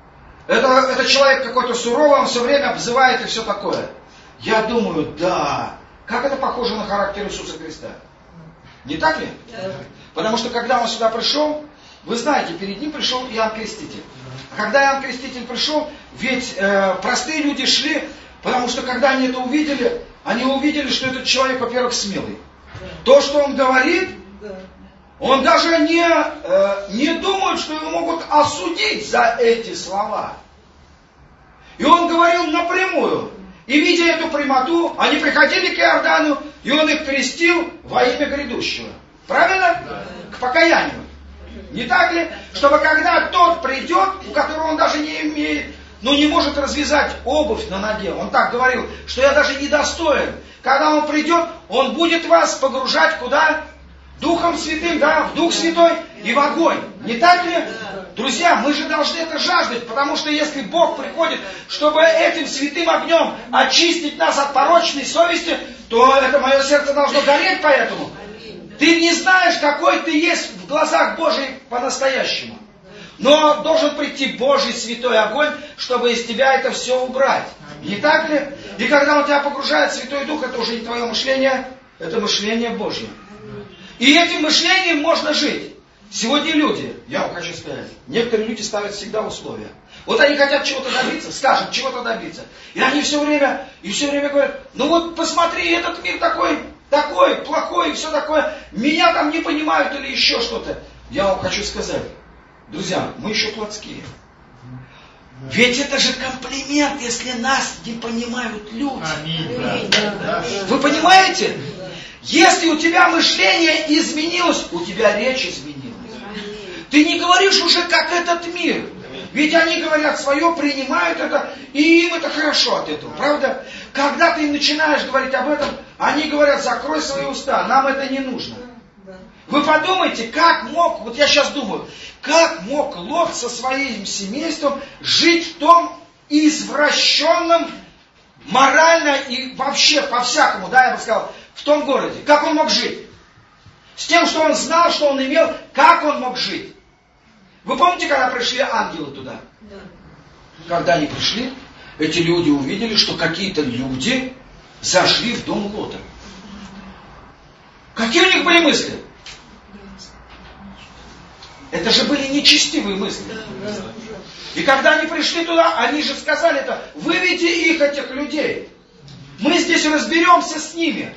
Это человек какой-то суровый, он все время обзывает и все такое. Я думаю, да, как это похоже на характер Иисуса Христа. Не так ли? Да. Потому что когда он сюда пришел, вы знаете, перед ним пришел Иоанн Креститель. А когда Иоанн Креститель пришел, ведь простые люди шли, потому что когда они это увидели, они увидели, что этот человек, во-первых, смелый. То, что он говорит, он даже не думает, что его могут осудить за эти слова. И он говорил напрямую. И видя эту прямоту, они приходили к Иордану, и он их крестил во имя грядущего. Правильно? Да. К покаянию. Не так ли? Чтобы когда тот придет, у которого он даже не имеет, не может развязать обувь на ноге. Он так говорил, что я даже недостоин. Когда он придет, он будет вас погружать куда? Духом Святым, да, в Дух Святой и в огонь. Не так ли? Друзья, мы же должны это жаждать, потому что если Бог приходит, чтобы этим святым огнем очистить нас от порочной совести, то это мое сердце должно гореть поэтому. Ты не знаешь, какой ты есть в глазах Божьих по-настоящему. Но должен прийти Божий святой огонь, чтобы из тебя это все убрать. Не так ли? И когда он тебя погружает в Святой Дух, это уже не твое мышление, это мышление Божье. И этим мышлением можно жить. Сегодня люди, я вам хочу сказать, некоторые люди ставят всегда условия. Вот они хотят чего-то добиться, скажут, чего-то добиться. И они все время говорят, вот посмотри, этот мир такой плохой и все такое. Меня там не понимают или еще что-то. Я вам хочу сказать, друзья, мы еще плотские. Ведь это же комплимент, если нас не понимают люди. Аминь. Вы понимаете? Если у тебя мышление изменилось, у тебя речь изменилась. Ты не говоришь уже как этот мир. Ведь они говорят свое, принимают это, и им это хорошо от этого, правда? Когда ты им начинаешь говорить об этом, они говорят, закрой свои уста, нам это не нужно. Вы подумайте, как мог, вот я сейчас думаю, как мог Лот со своим семейством жить в том извращенном, морально и вообще по-всякому, да, я бы сказал, в том городе. Как он мог жить? С тем, что он знал, что он имел, как он мог жить? Вы помните, когда пришли ангелы туда? Да. Когда они пришли, эти люди увидели, что какие-то люди зашли в дом Лота. Какие у них были мысли? Это же были нечестивые мысли. И когда они пришли туда, они же сказали это, выведите их, этих людей. Мы здесь разберемся с ними.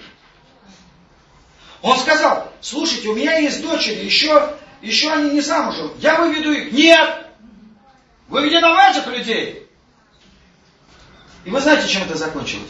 Он сказал, слушайте, у меня есть дочери, еще они не замужем. Я выведу их. Нет! Выведи нам этих людей. И вы знаете, чем это закончилось?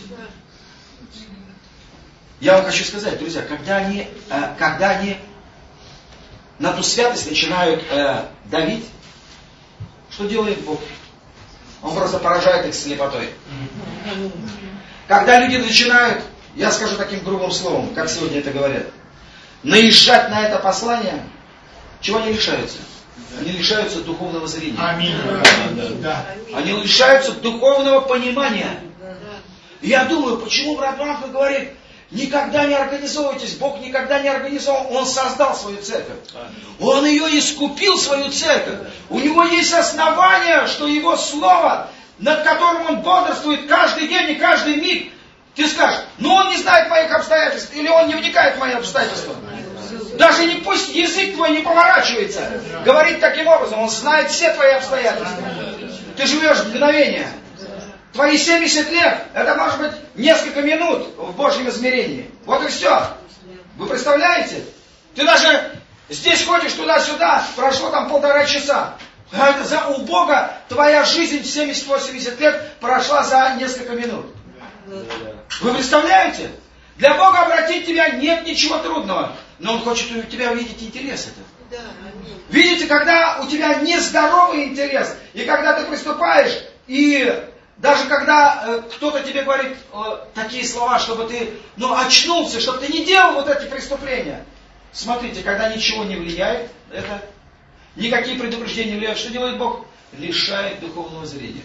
Я вам хочу сказать, друзья, когда они на ту святость начинают давить, что делает Бог? Он просто поражает их слепотой. Когда люди начинают, я скажу таким грубым словом, как сегодня это говорят, наезжать на это послание, чего они лишаются? Они лишаются духовного зрения. Аминь. Они лишаются духовного понимания. И я думаю, почему брат Бранко говорит, никогда не организовывайтесь, Бог никогда не организовал, Он создал свою церковь. Он ее искупил, свою церковь. У него есть основания, что Его Слово, над которым Он бодрствует каждый день и каждый миг. Ты скажешь, Он не знает моих обстоятельств, или Он не вникает в мои обстоятельства. Даже не пусть язык твой не поворачивается, говорить таким образом, Он знает все твои обстоятельства. Ты живешь в мгновение. Твои 70 лет, это может быть несколько минут в Божьем измерении. Вот и все. Вы представляете? Ты даже здесь ходишь туда-сюда, прошло там 1,5 часа. У Бога твоя жизнь в 70-80 лет прошла за несколько минут. Вы представляете? Для Бога обратить тебя нет ничего трудного. Но Он хочет у тебя увидеть интерес этот. Видите, когда у тебя нездоровый интерес, и когда ты приступаешь, и даже когда кто-то тебе говорит такие слова, чтобы ты очнулся, чтобы ты не делал вот эти преступления. Смотрите, когда ничего не влияет, это никакие предупреждения не влияют, что делает Бог? Лишает духовного зрения.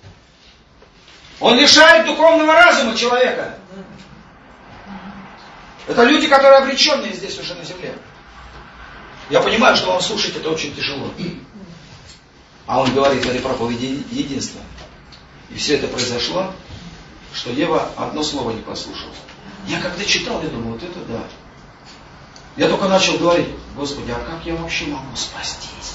Он лишает духовного разума человека. Это люди, которые обреченные здесь уже на земле. Я понимаю, что вам слушать это очень тяжело. А он говорит в этой проповеди единства. И все это произошло, что Ева одно слово не послушала. Я когда читал, я думаю, вот это да. Я только начал говорить: Господи, а как я вообще могу спастись?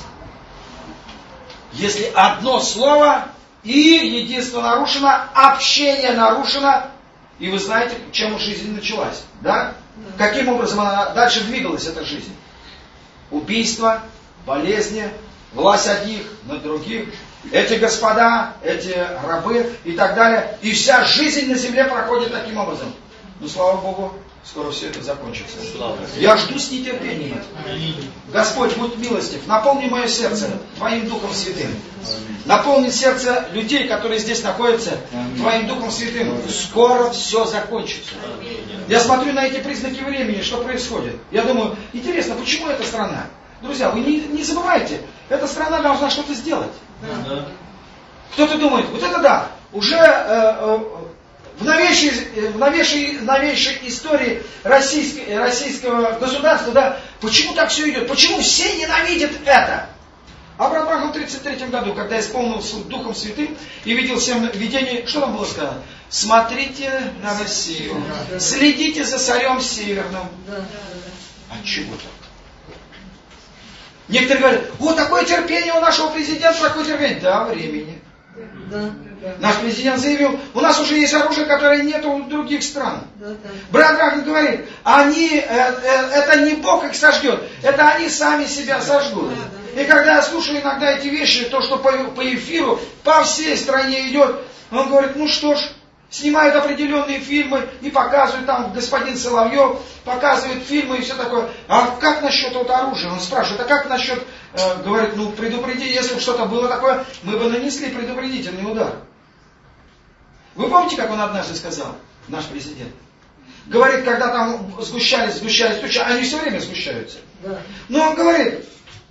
Если одно слово, и единство нарушено, общение нарушено, и вы знаете, чем жизнь началась, да? Каким образом она дальше двигалась, эта жизнь? Убийство, болезни, власть одних над других, эти господа, эти рабы и так далее. И вся жизнь на земле проходит таким образом. Ну, слава Богу, скоро все это закончится. Я жду с нетерпением. Господь, будь милостив, наполни мое сердце Твоим Духом Святым. Наполни сердце людей, которые здесь находятся, Твоим Духом Святым. Скоро все закончится. Я смотрю на эти признаки времени, что происходит. Я думаю, интересно, почему эта страна? Друзья, вы не забывайте, эта страна должна что-то сделать. Кто-то думает, вот это да, уже в новейшей истории российского государства, да, почему так все идет? Почему все ненавидят это? Авраам Брахам в 1933 году, когда исполнился Духом Святым и видел 7 видений, что там было сказано? Смотрите на Россию, следите за царем Северным. А чего так? Некоторые говорят, вот такое терпение у нашего президента, такое терпение. Да, времени. Наш президент заявил, у нас уже есть оружие, которое нет у других стран. Брат Брахам говорит, это не Бог их сожжет, это они сами себя сожгут. И когда я слушаю иногда эти вещи, то, что по эфиру по всей стране идет, он говорит, ну что ж, снимают определенные фильмы и показывают, там господин Соловьев показывает фильмы и все такое. А как насчет вот оружия? Он спрашивает, а как насчет, говорит, ну предупреди, если бы что-то было такое, мы бы нанесли предупредительный удар. Вы помните, как он однажды сказал, наш президент? Говорит, когда там сгущались, они все время сгущаются. Но он говорит,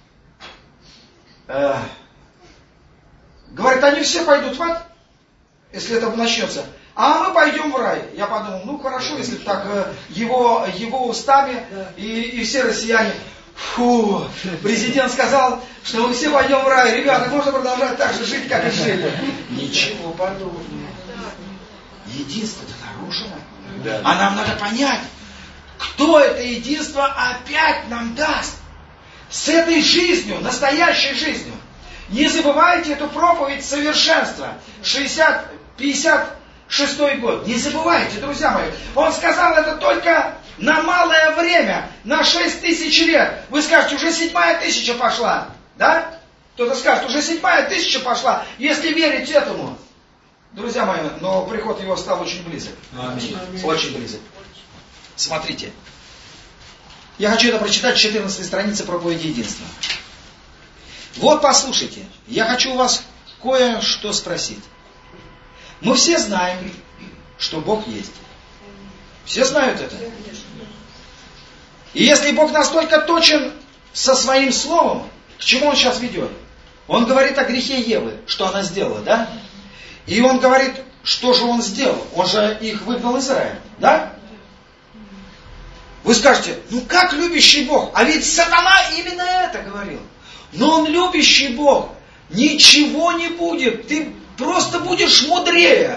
они все пойдут в ад, если это начнется. А мы пойдем в рай. Я подумал, ну хорошо, если так его устами и все россияне. Фу, президент сказал, что мы все пойдем в рай. Ребята, можно продолжать так же жить, как и жили. Ничего подобного. Единство-то нарушено. А нам надо понять, кто это единство опять нам даст. С этой жизнью, настоящей жизнью. Не забывайте эту проповедь совершенства. 56 год. Не забывайте, друзья мои. Он сказал это только на малое время, на 6 тысяч лет. Вы скажете, уже 7-я тысяча пошла. Да? Кто-то скажет, уже 7-я тысяча пошла, если верить этому. Друзья мои, но приход его стал очень близок. Очень близок. Смотрите. Я хочу это прочитать, 14 страница проповеди единства. Вот послушайте, я хочу у вас кое-что спросить. Мы все знаем, что Бог есть. Все знают это. И если Бог настолько точен со своим словом, к чему Он сейчас ведет? Он говорит о грехе Евы, что она сделала, да? И Он говорит, что же Он сделал? Он же их выгнал из рая, да? Вы скажете, ну как любящий Бог? А ведь сатана именно это говорил. Но он любящий Бог. Ничего не будет. Ты просто будешь мудрее.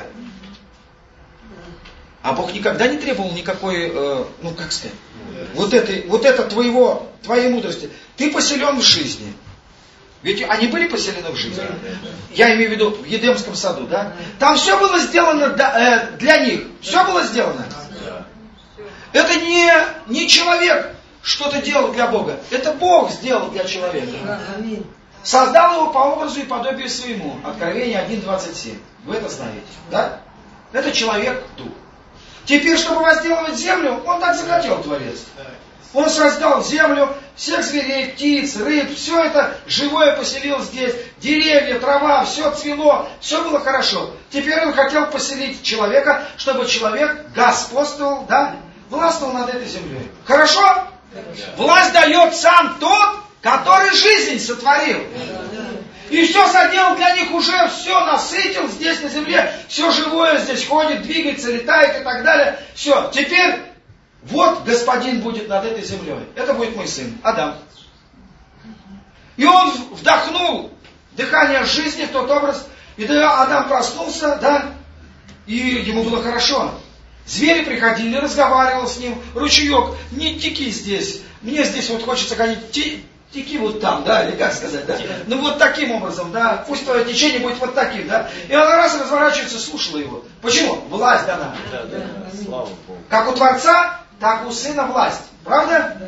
А Бог никогда не требовал никакой, как сказать, вот это твоей мудрости. Ты поселен в жизни. Ведь они были поселены в жизни. Я имею в виду в Едемском саду, да? Там все было сделано для них. Все было сделано. Это не человек что-то делал для Бога. Это Бог сделал для человека. Создал его по образу и подобию своему. Откровение 1.27. Вы это знаете, да? Это человек-дух. Теперь, чтобы возделывать землю, он так захотел, Творец. Он создал землю, всех зверей, птиц, рыб, все это живое поселил здесь. Деревья, трава, все цвело, все было хорошо. Теперь он хотел поселить человека, чтобы человек господствовал, да? Властвовал над этой землей. Хорошо? Власть дает сам тот, который жизнь сотворил. И все соделал для них уже, все насытил здесь на земле, все живое здесь ходит, двигается, летает и так далее. Все, теперь вот господин будет над этой землей. Это будет мой сын, Адам. И он вдохнул дыхание жизни, тот образ. И да, Адам проснулся, да, и ему было хорошо. Звери приходили, разговаривал с ним, ручеек, не теки здесь, мне здесь вот хочется ходить, теки вот там, да, или как сказать, да. Ну вот таким образом, да, пусть твое течение будет вот таким, да. И он раз разворачивается, слушала его. Почему? Власть дана. Слава Богу. Как у Творца, так у Сына власть. Правда?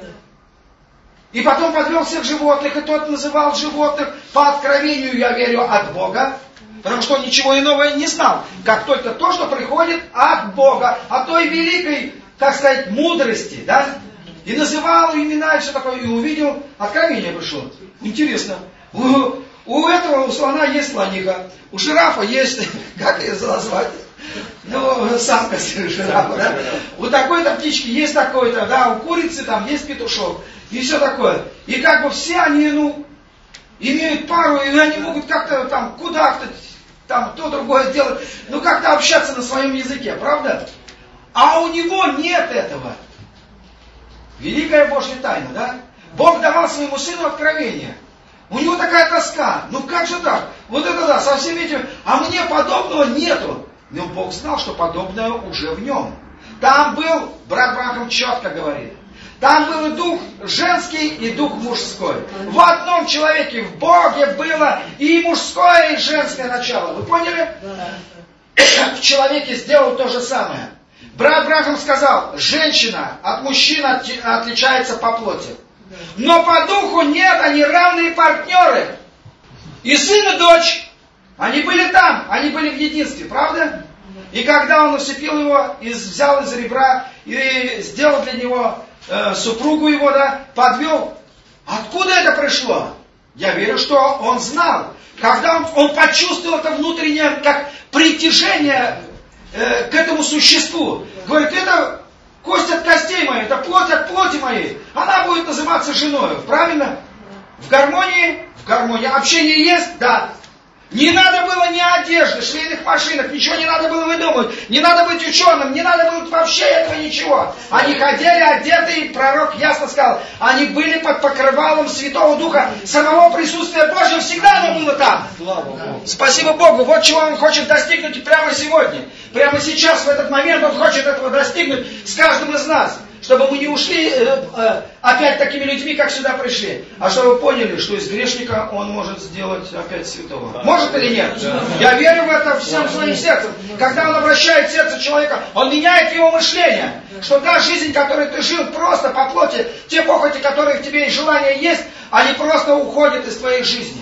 И потом подвел всех животных, и тот называл животных по откровению, я верю, от Бога. Потому что он ничего иного не знал. Как только то, что приходит от Бога, от той великой, так сказать, мудрости, да? И называл имена, и все такое, и увидел, откровение пришло. Интересно. У этого, у слона есть слониха, у жирафа есть, как ее назвать? Ну, самка жирафа, да? У такой-то птички есть такой-то, да, у курицы там есть петушок. И все такое. И как бы все они, ну, имеют пару, и они могут как-то там, куда-то, там, то другое делать, ну, как-то общаться на своем языке, правда? А у него нет этого. Великая Божья тайна, да? Бог давал своему сыну откровение. У него такая тоска. Ну как же так? Вот это да, со всеми этими. А мне подобного нету. Но Бог знал, что подобное уже в нем. Там был, брат Брахам четко говорит, там был и дух женский, и дух мужской. В одном человеке, в Боге было и мужское, и женское начало. Вы поняли? В человеке сделал то же самое. Брат Брахам сказал, женщина от мужчин отличается по плоти. Но по духу нет, они равные партнеры. И сын, и дочь, они были там, они были в единстве, правда? И когда он усыпил его, взял из ребра и сделал для него супругу его, да, подвел. Откуда это пришло? Я верю, что он знал. Когда он почувствовал это внутреннее, как притяжение к этому существу. Говорит, это кость от костей моей, это плоть от плоти моей. Она будет называться женою. Правильно? В гармонии? В гармонии. Общение есть? Да. Не надо было ни одежды, швейных машинок, ничего не надо было выдумывать. Не надо быть ученым, не надо было вообще этого ничего. Они ходили одетые, пророк ясно сказал, они были под покрывалом Святого Духа. Самого присутствия Божьего всегда оно было там. Спасибо Богу. Вот чего он хочет достигнуть и прямо сегодня. Прямо сейчас, в этот момент, он хочет этого достигнуть с каждым из нас. Чтобы мы не ушли опять такими людьми, как сюда пришли. А чтобы вы поняли, что из грешника он может сделать опять святого. Может или нет? Я верю в это всем своим сердцем. Когда он обращает сердце человека, он меняет его мышление. Что та жизнь, которой ты жил просто по плоти, те похоти, которые в тебе и желания есть, они просто уходят из твоей жизни.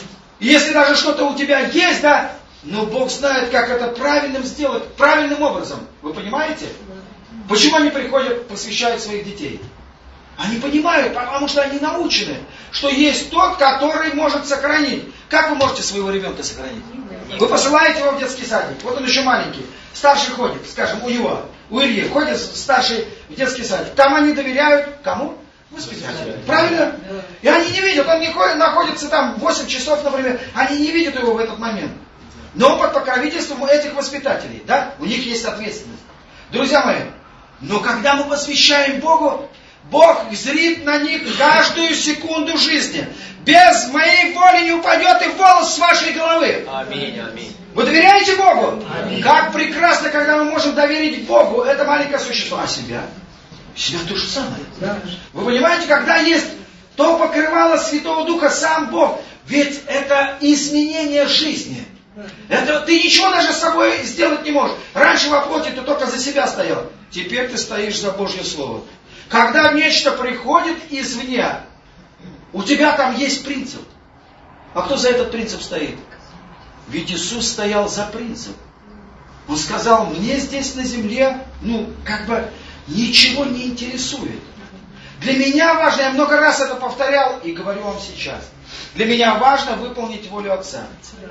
И если даже что-то у тебя есть, да, но Бог знает, как это правильным сделать, правильным образом. Вы понимаете? Почему они приходят, посвящают своих детей? Они понимают, потому что они научены, что есть тот, который может сохранить. Как вы можете своего ребенка сохранить? Вы посылаете его в детский садик, вот он еще маленький, старший ходит, скажем, у него, у Ильи, ходит старший в детский садик. Там они доверяют кому? Воспитателю. Правильно? И они не видят, он находится там 8 часов, например, они не видят его в этот момент. Но под покровительством этих воспитателей, да, у них есть ответственность. Друзья мои, но когда мы посвящаем Богу, Бог зрит на них каждую секунду жизни. Без моей воли не упадет и волос с вашей головы. Аминь, аминь. Вы доверяете Богу? Аминь. Как прекрасно, когда мы можем доверить Богу это маленькое существо. А себя? Себя то же самое. Да. Вы понимаете, когда есть то покрывало Святого Духа, сам Бог. Ведь это изменение жизни. Это ты ничего даже с собой сделать не можешь. Раньше во плоти ты только за себя стоял. Теперь ты стоишь за Божье Слово. Когда нечто приходит извне, у тебя там есть принцип. А кто за этот принцип стоит? Ведь Иисус стоял за принцип. Он сказал, мне здесь на земле, ничего не интересует. Для меня важно, я много раз это повторял и говорю вам сейчас. Для меня важно выполнить волю Отца.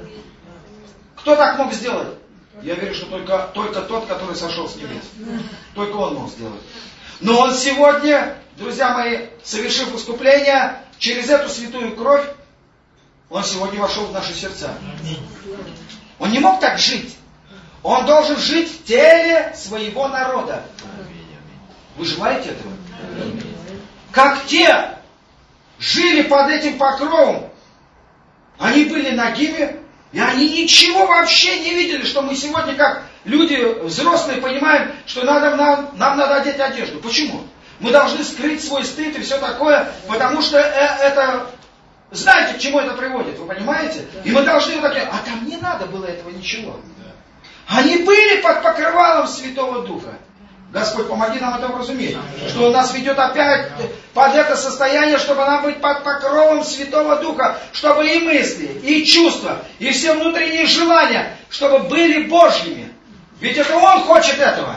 Кто так мог сделать? Я верю, что только тот, который сошел с небес. Только он мог сделать. Но он сегодня, друзья мои, совершив искупление, через эту святую кровь, он сегодня вошел в наши сердца. Он не мог так жить. Он должен жить в теле своего народа. Вы желаете этого? Как те жили под этим покровом, Они были нагими, и они ничего вообще не видели, что мы сегодня, как люди взрослые, понимаем, что нам надо одеть одежду. Почему? Мы должны скрыть свой стыд и все такое, потому что это... Знаете, к чему это приводит, вы понимаете? И мы должны такие, а там не надо было этого ничего. Они были под покрывалом Святого Духа. Господь, помоги нам это уразуметь, что Он нас ведет опять под это состояние, чтобы нам быть под покровом Святого Духа, чтобы и мысли, и чувства, и все внутренние желания, чтобы были Божьими. Ведь это Он хочет этого.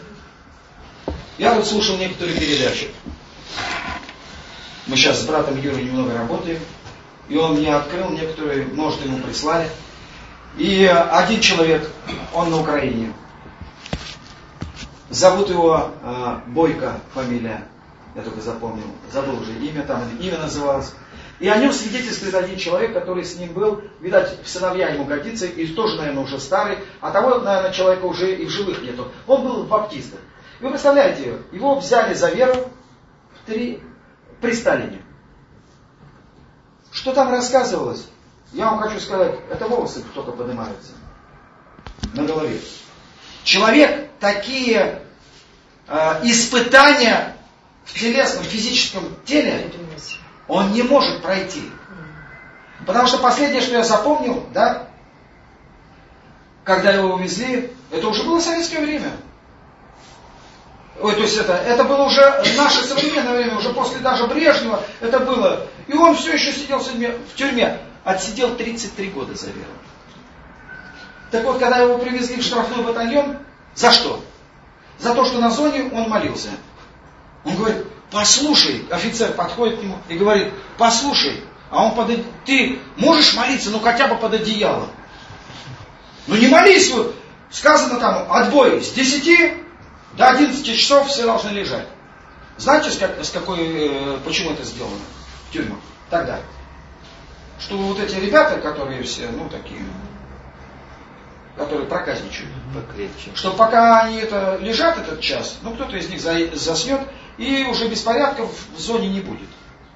Я тут слушал некоторые передачи. Мы сейчас с братом Юрой немного работаем, и он мне открыл некоторые, может, ему прислали. И один человек, он на Украине. Зовут его Бойко, фамилия, я только запомнил, забыл уже имя, там имя называлось. И о нем свидетельствует один человек, который с ним был, видать, в сыновья ему годится, и тоже, наверное, уже старый, а того, наверное, человека уже и в живых нету. Он был баптистом. И вы представляете, его взяли за веру при Сталине. Что там рассказывалось? Я вам хочу сказать, это волосы только поднимаются на голове. Человек такие испытания в телесном, физическом теле, он не может пройти. Потому что последнее, что я запомнил, да, когда его увезли, это уже было советское время. Ой, то есть это было уже наше современное время, уже после даже Брежнева это было. И он все еще сидел в тюрьме. Отсидел 33 года за веру. Так вот, когда его привезли в штрафной батальон, за что? За то, что на зоне он молился. Он говорит, послушай, офицер подходит к нему и говорит, послушай, а он ты можешь молиться, ну хотя бы под одеялом. Ну не молись, вот, сказано там, отбой с 10 до 11 часов все должны лежать. Знаете, почему это сделано в тюрьмах тогда? Что вот эти ребята, которые все, ну такие, которые проказничают, что пока они лежат этот час, ну кто-то из них заснет, и уже беспорядков в зоне не будет.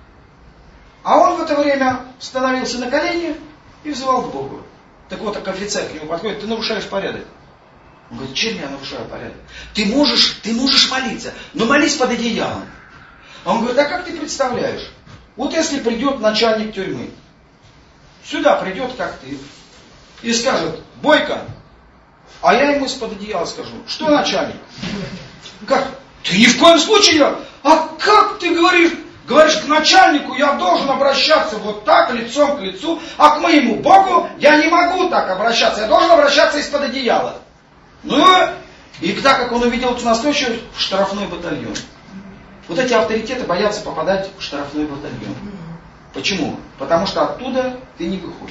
А он в это время становился на колени и взывал к Богу. Так вот, как офицер к нему подходит, ты нарушаешь порядок. Он говорит, чем я нарушаю порядок? Ты можешь молиться, но молись под одеялом. А он говорит, а как ты представляешь? Вот если придет начальник тюрьмы, сюда придет, как ты, и скажет, Бойко, а я ему из-под одеяла скажу, что начальник? Как? Ты ни в коем случае, а как ты говоришь к начальнику я должен обращаться вот так, лицом к лицу, а к моему Богу я не могу так обращаться, я должен обращаться из-под одеяла. Ну, и так как он увидел эту настойчивость, в штрафной батальон. Вот эти авторитеты боятся попадать в штрафной батальон. Почему? Потому что оттуда ты не выходишь.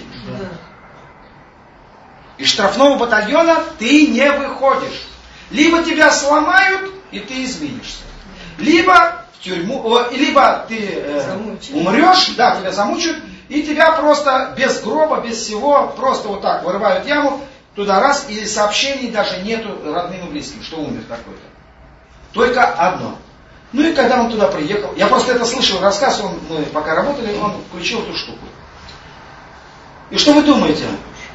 Из штрафного батальона ты не выходишь. Либо тебя сломают, и ты изменишься. Либо в тюрьму, либо ты умрешь, да, тебя замучают, и тебя просто без гроба, без всего, просто вот так вырывают яму, туда раз, и сообщений даже нету родным и близким, что умер такой-то. Только одно. Ну и когда он туда приехал, я просто это слышал рассказ, мы пока работали, он включил эту штуку. И что вы думаете?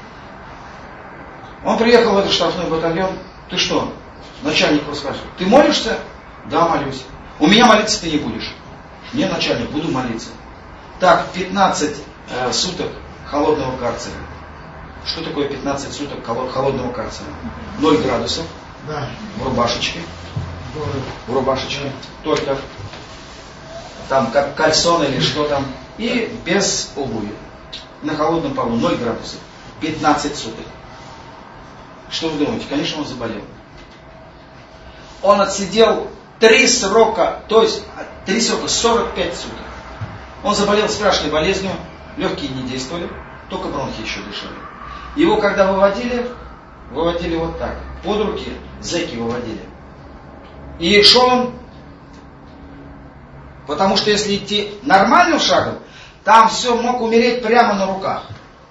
Он приехал в этот штрафной батальон, ты что? Начальник его спрашивает, ты молишься? Да, молюсь. У меня молиться ты не будешь. Не, начальник, буду молиться. Так, 15 суток холодного карцера. Что такое 15 суток холодного карцера? 0 градусов. Да. В рубашечке. В рубашечке. Только. Там как кальсон или что там. И без обуви. На холодном полу. 0 градусов. 15 суток. Что вы думаете? Конечно, он заболел. Он отсидел 3 срока, то есть 3 срока, 45 суток. Он заболел страшной болезнью, легкие не действовали, только бронхи еще дышали. Его когда выводили вот так, под руки, зэки выводили. И шел он, потому что если идти нормальным шагом, там все мог умереть прямо на руках.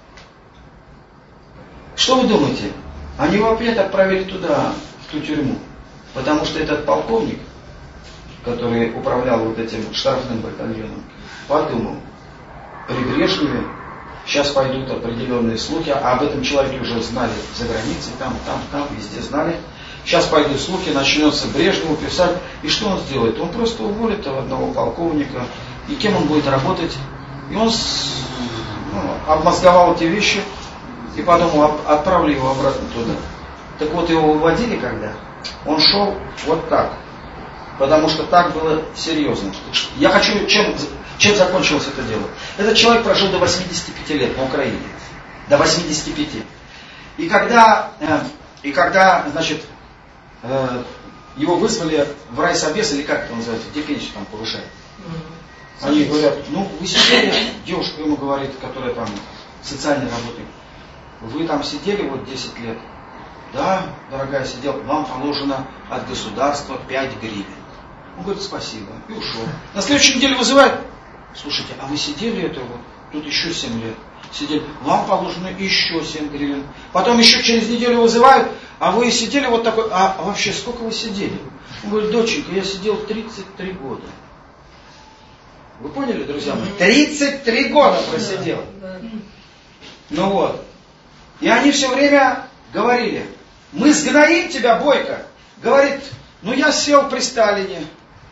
Что вы думаете? Они его опять отправили туда, в ту тюрьму. Потому что этот полковник, который управлял вот этим штрафным батальоном, подумал, при Брежневе Сейчас пойдут определенные слухи, а об этом человеке уже знали за границей, там, везде знали. Сейчас пойдут слухи, начнется Брежневу писать. И что он сделает? Он просто уволит одного полковника. И кем он будет работать? И он обмозговал эти вещи и подумал, отправлю его обратно туда. Так вот, его выводили когда? Он шел вот так. Потому что так было серьезно. Я хочу, чем закончилось это дело. Этот человек прожил до 85 лет на Украине. До 85. И когда значит, его вызвали в райсобес, или как это называется, где пенсию там повышают. Они говорят, вы сидели, девушка ему говорит, которая там социальной работает, вы там сидели вот 10 лет. Да, дорогая, сидел, вам положено от государства 5 гривен. Он говорит, спасибо, и ушел. На следующей неделе вызывают, слушайте, а вы сидели это вот, тут еще 7 лет. Сидели, вам положено еще 7 гривен. Потом еще через неделю вызывают, а вы сидели вот такой, а вообще сколько вы сидели? Он говорит, доченька, я сидел 33 года. Вы поняли, друзья мои? 33 года просидел. Ну вот. И они все время говорили, мы сгноим тебя, Бойко. Говорит, я сел при Сталине.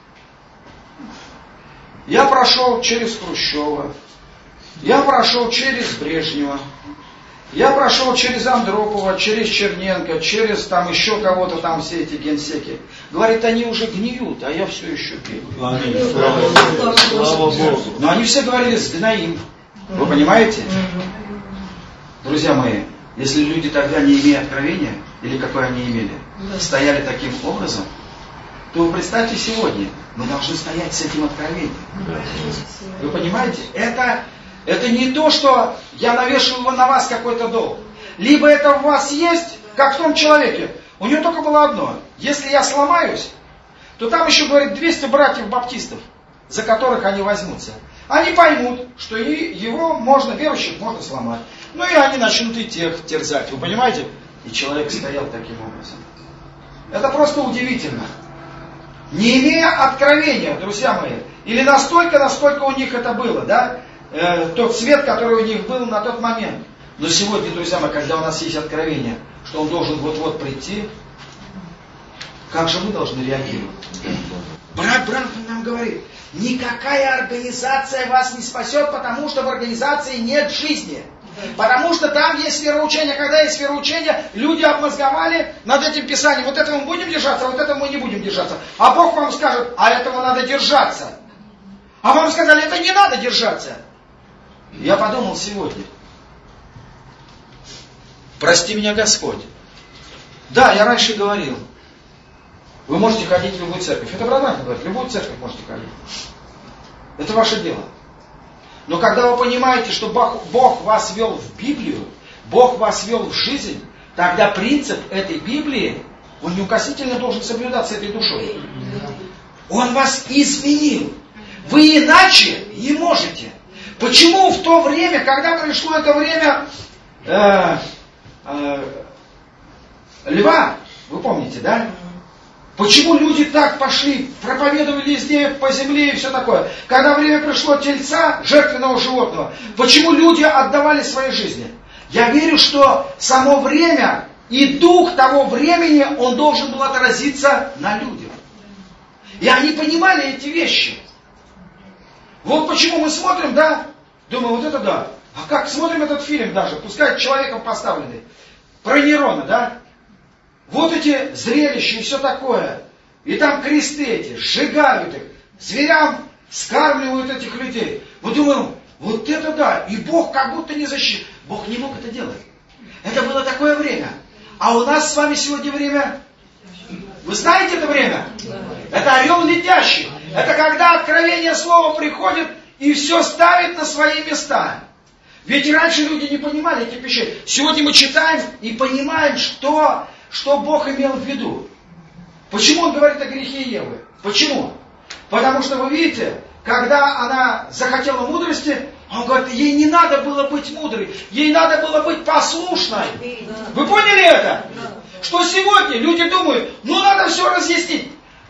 Я прошел через Хрущева. Я прошел через Брежнева. Я прошел через Андропова, через Черненко, через там еще кого-то там, все эти генсеки. Говорит, они уже гниют, а я все еще бегаю. Слава Богу. Но они все говорили, сгноим. Вы понимаете? Друзья мои, если люди тогда, не имея откровения, или какое они имели, стояли таким образом, то вы представьте сегодня, мы должны стоять с этим откровением. Вы понимаете? Это не то, что я навешиваю на вас какой-то долг. Либо это у вас есть, как в том человеке. У него только было одно. Если я сломаюсь, то там еще, говорит, 200 братьев-баптистов, за которых они возьмутся. Они поймут, что его можно, верующих можно сломать. И они начнут и тех терзать. Вы понимаете? И человек стоял таким образом. Это просто удивительно. Не имея откровения, друзья мои, или настолько, насколько у них это было, да? Тот свет, который у них был на тот момент. Но сегодня, друзья мои, когда у нас есть откровение, что он должен вот-вот прийти, как же мы должны реагировать? Брат Бранхам нам говорит, никакая организация вас не спасет, потому что в организации нет жизни. Потому что там есть вероучение. Когда есть вероучение, люди обмозговали над этим писанием. Вот этого мы будем держаться, а вот этого мы не будем держаться. А Бог вам скажет, а этого надо держаться. А вам сказали, это не надо держаться. Я подумал сегодня. Прости меня, Господь. Да, я раньше говорил. Вы можете ходить в любую церковь. Это брат Бранхам говорит, в любую церковь можете ходить. Это ваше дело. Но когда вы понимаете, что Бог вас вел в Библию, Бог вас вел в жизнь, тогда принцип этой Библии, он неукоснительно должен соблюдаться этой душой. Он вас изменил. Вы иначе не можете. Почему в то время, когда пришло это время льва, вы помните, да? Почему люди так пошли, проповедовали везде, по земле и все такое? Когда время пришло тельца, жертвенного животного, почему люди отдавали свои жизни? Я верю, что само время и дух того времени, он должен был отразиться на людях. И они понимали эти вещи. Вот почему мы смотрим, да? Думаю, вот это да. А как смотрим этот фильм даже, пускай человеком поставленный, про Нерона, да? Вот эти зрелища и все такое. И там кресты эти, сжигают их, зверям скармливают этих людей. Мы думаем, вот это да. И Бог как будто не защищает. Бог не мог это делать. Это было такое время. А у нас с вами сегодня время... Вы знаете это время? Это орел летящий. Это когда откровение слова приходит и все ставит на свои места. Ведь раньше люди не понимали этих вещей. Сегодня мы читаем и понимаем, что Бог имел в виду. Почему он говорит о грехе Евы? Почему? Потому что вы видите, когда она захотела мудрости, он говорит, ей не надо было быть мудрой, ей надо было быть послушной. Вы поняли это? Что сегодня люди думают, надо все разъяснить.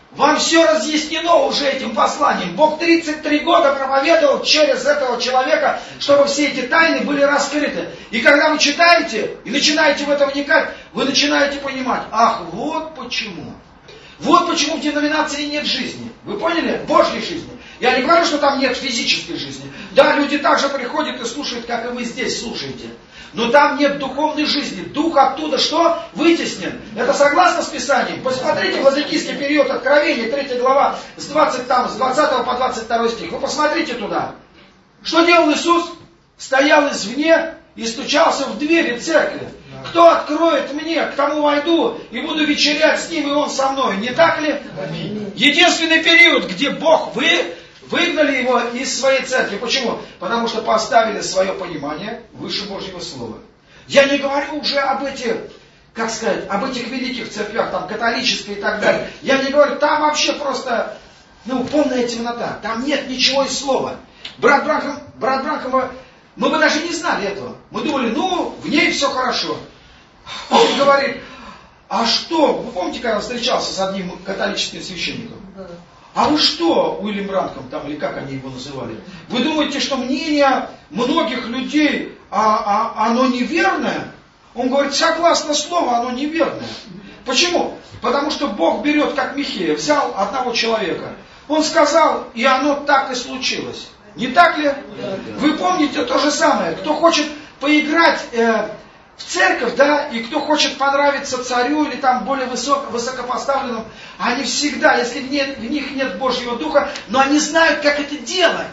Вам все разъяснено уже этим посланием. Бог 33 года проповедовал через этого человека, чтобы все эти тайны были раскрыты. И когда вы читаете и начинаете в это вникать, вы начинаете понимать, ах, вот почему. Вот почему в деноминации нет жизни. Вы поняли? Божьей жизни. Я не говорю, что там нет физической жизни. Да, люди также приходят и слушают, как и вы здесь слушаете. Но там нет духовной жизни. Дух оттуда что? Вытеснен. Это согласно с Писанием. Посмотрите в Лазикийский период Откровения, 3 глава, с 20 по 22 стих. Вы посмотрите туда. Что делал Иисус? Стоял извне и стучался в двери церкви. Кто откроет мне, к тому войду и буду вечерять с ним, и он со мной. Не так ли? Единственный период, где Бог выгнали его из своей церкви. Почему? Потому что поставили свое понимание выше Божьего Слова. Я не говорю уже об этих, как сказать, об этих великих церквях, там, католической и так далее. Я не говорю, там вообще просто, полная темнота. Там нет ничего из Слова. Брат Бранхама, мы бы даже не знали этого. Мы думали, в ней все хорошо. Он говорит, а что? Вы помните, когда он встречался с одним католическим священником? А вы что, Уильям Бранхам, там, или как они его называли? Вы думаете, что мнение многих людей, оно неверное? Он говорит, согласно слову, оно неверное. Почему? Потому что Бог берет, как Михея, взял одного человека. Он сказал, и оно так и случилось. Не так ли? Вы помните то же самое. Кто хочет поиграть в церковь, да, и кто хочет понравиться царю или там более высокопоставленным, они всегда, если в них нет Божьего Духа, но они знают, как это делать.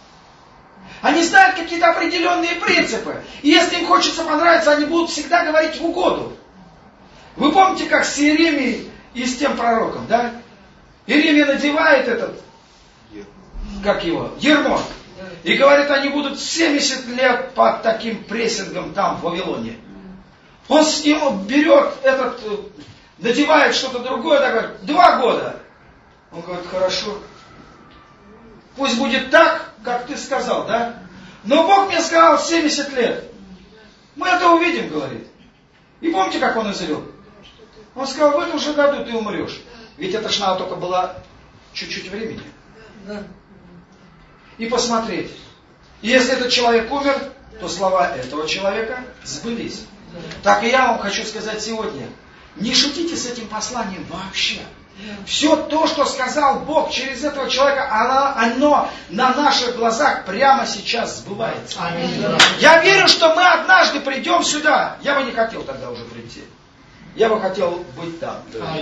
Они знают какие-то определенные принципы. И если им хочется понравиться, они будут всегда говорить в угоду. Вы помните, как с Иеремией и с тем пророком, да? Иеремия надевает ермо. И говорит, они будут 70 лет под таким прессингом там, в Вавилоне. Он с ним берет надевает что-то другое, так говорит, 2 года. Он говорит, хорошо. Пусть будет так, как ты сказал, да? Но Бог мне сказал 70 лет. Мы это увидим, говорит. И помните, как он изрек? Он сказал, в этом же году ты умрешь. Ведь это ж надо только было чуть-чуть времени. И посмотреть. И если этот человек умер, то слова этого человека сбылись. Так и я вам хочу сказать сегодня. Не шутите с этим посланием вообще. Все то, что сказал Бог через этого человека, оно на наших глазах прямо сейчас сбывается. Я верю, что мы однажды придем сюда. Я бы не хотел тогда уже прийти. Я бы хотел быть там.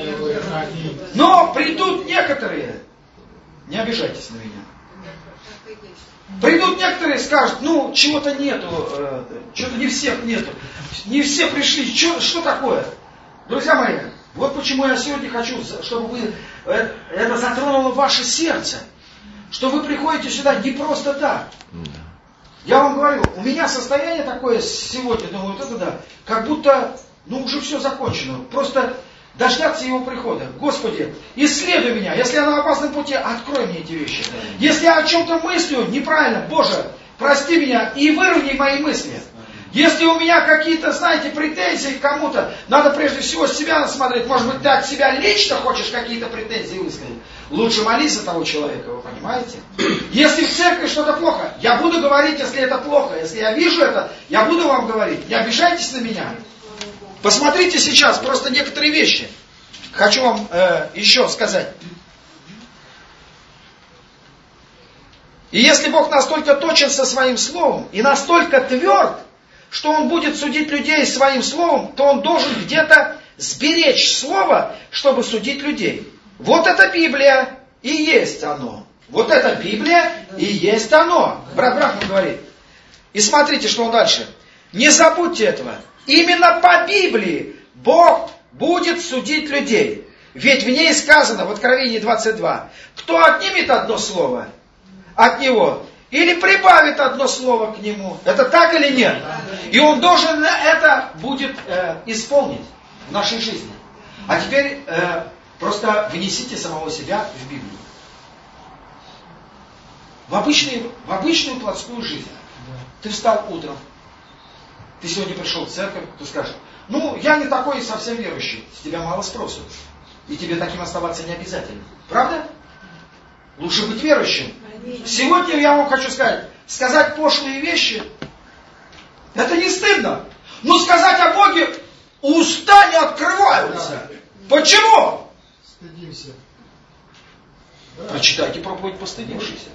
Но придут некоторые. Не обижайтесь на меня. Придут некоторые и скажут, чего-то нету, что-то не всех нету, не все пришли, что такое? Друзья мои, вот почему я сегодня хочу, чтобы это затронуло ваше сердце, что вы приходите сюда не просто так. Я вам говорю, у меня состояние такое сегодня, думаю, как будто, уже все закончено, просто дождаться его прихода. Господи, исследуй меня. Если я на опасном пути, открой мне эти вещи. Если я о чем-то мыслю неправильно, Боже, прости меня и выровняй мои мысли. Если у меня какие-то, претензии к кому-то, надо прежде всего себя смотреть. Может быть, ты от себя лично хочешь какие-то претензии высказать. Лучше молись за того человека, вы понимаете? Если в церкви что-то плохо, я буду говорить, если это плохо. Если я вижу это, я буду вам говорить. Не обижайтесь на меня. Посмотрите сейчас просто некоторые вещи. Хочу вам еще сказать. И если Бог настолько точен со своим словом и настолько тверд, что Он будет судить людей своим словом, то Он должен где-то сберечь слово, чтобы судить людей. Вот это Библия и есть оно. Вот это Библия и есть оно. Брат Бранхам говорит. И смотрите, что он дальше. Не забудьте этого. Именно по Библии Бог будет судить людей. Ведь в ней сказано, в Откровении 22, кто отнимет одно слово от него, или прибавит одно слово к нему. Это так или нет? И он должен это будет исполнить в нашей жизни. А теперь просто внесите самого себя в Библию. В обычную плотскую жизнь. Ты встал утром. Ты сегодня пришел в церковь, ты скажешь, я не такой совсем верующий, с тебя мало спросу. И тебе таким оставаться не обязательно. Правда? Лучше быть верующим. Сегодня я вам хочу сказать пошлые вещи, это не стыдно. Но сказать о Боге уста не открываются. Почему? Стыдимся. Прочитайте проповедь постыдившийся.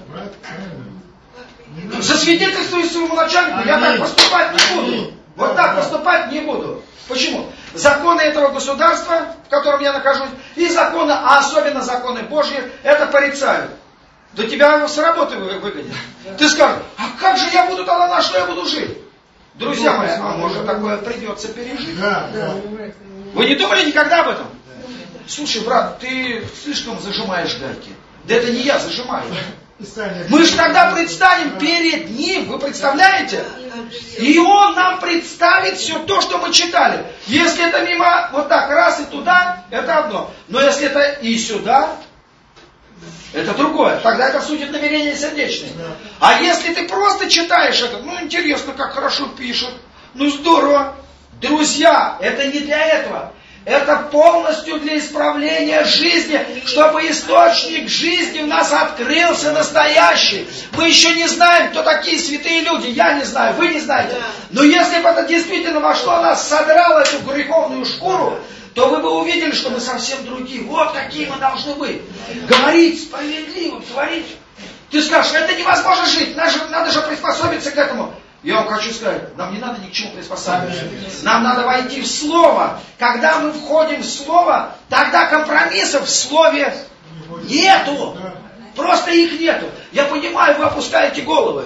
Засвидетельствуй своему начальнику, я так поступать не буду. Вот так поступать не буду. Почему? Законы этого государства, в котором я нахожусь, и законы, а особенно законы Божьи, это порицают. Да тебя с работы выгонят. Ты скажешь, а как же я буду тогда, на что я буду жить? Друзья мои, а может такое придется пережить? Вы не думали никогда об этом? Слушай, брат, ты слишком зажимаешь гайки. Да это не я зажимаю. Мы же тогда предстанем перед Ним, вы представляете? И Он нам представит все то, что мы читали. Если это мимо, вот так, раз и туда, это одно. Но если это и сюда, это другое. Тогда это судит намерения сердечные. А если ты просто читаешь это, ну интересно, как хорошо пишут, ну здорово. Друзья, это не для этого. Это полностью для исправления жизни, чтобы источник жизни у нас открылся настоящий. Мы еще не знаем, кто такие святые люди. Я не знаю, вы не знаете. Но если бы это действительно вошло нас, содрало эту греховную шкуру, то вы бы увидели, что мы совсем другие. Вот какие мы должны быть. Говорить справедливо, творить. Ты скажешь, это невозможно жить, надо же приспособиться к этому. Я вам хочу сказать, нам не надо ни к чему приспосабливаться. Нам надо войти в Слово. Когда мы входим в Слово, тогда компромиссов в Слове нету. Просто их нету. Я понимаю, вы опускаете головы.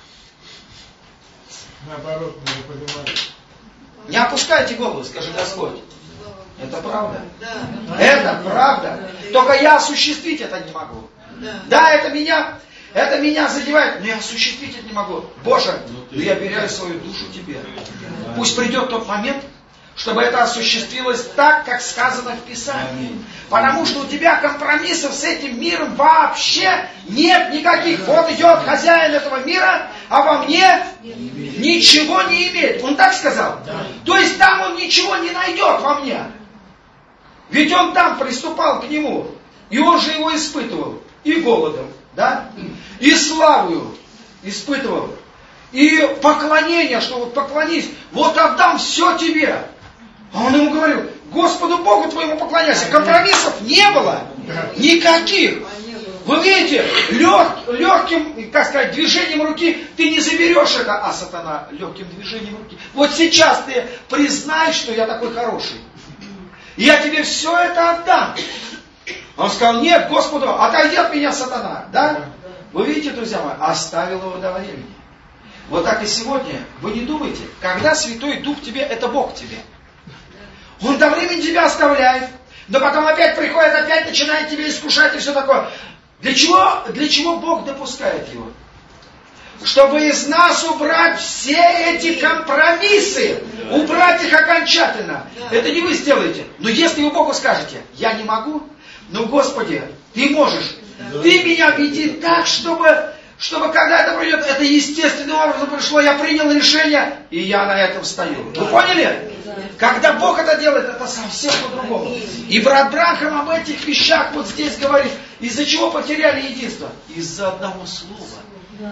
Наоборот, надо поднимать. Не опускайте голову, скажи Господь. Это правда. Это правда. Только я осуществить это не могу. Да, это меня задевает, но я осуществить это не могу. Боже, но я беряю свою душу Тебе. Пусть придет тот момент, чтобы это осуществилось так, как сказано в Писании. Потому что у Тебя компромиссов с этим миром вообще нет никаких. Вот идет хозяин этого мира, а во мне ничего не имеет. Он так сказал? То есть там он ничего не найдет во мне. Ведь он там приступал к нему. И он же его испытывал. И голодом. Да? И славою испытывал. И поклонение, что вот поклонись, вот отдам все тебе. А он ему говорил, Господу Богу твоему поклоняйся. Компромиссов не было. Никаких. Вы видите, легким, как сказать, движением руки ты не заберешь это, а сатана легким движением руки. Вот сейчас ты признай, что я такой хороший. И я тебе все это отдам. Он сказал, нет, Господу, отойди от меня, сатана. Да? Вы видите, друзья мои, оставил его до времени. Вот так и сегодня. Вы не думайте, когда Святой Дух тебе, это Бог тебе. Он до времени тебя оставляет, но потом опять приходит, опять начинает тебя искушать и все такое. Для чего Бог допускает его? Чтобы из нас убрать все эти компромиссы, убрать их окончательно. Это не вы сделаете. Но если вы Богу скажете, я не могу, но Господи, Ты можешь. Ты меня веди так, чтобы когда это придет, это естественным образом пришло, я принял решение, и я на этом стою. Вы поняли? Когда Бог это делает, это совсем по-другому. И брат Бранхам об этих вещах вот здесь говорит. Из-за чего потеряли единство? Из-за одного слова.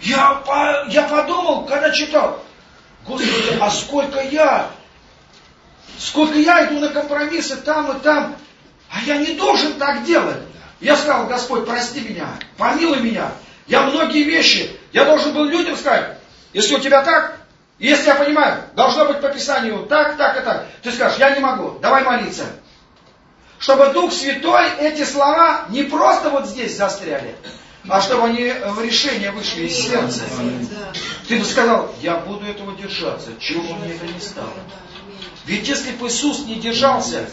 Я подумал, когда читал, Господи, а сколько я иду на компромиссы там и там, а я не должен так делать. Я сказал, Господь, прости меня, помилуй меня. Я многие вещи, я должен был людям сказать, если у тебя так, если я понимаю, должно быть по Писанию так, так и так. Ты скажешь, я не могу, давай молиться. Чтобы Дух Святой эти слова не просто вот здесь застряли, а чтобы они в решение вышли из сердца. Ты бы сказал, я буду этого держаться, чего бы мне это не стало. Ведь если бы Иисус не держался,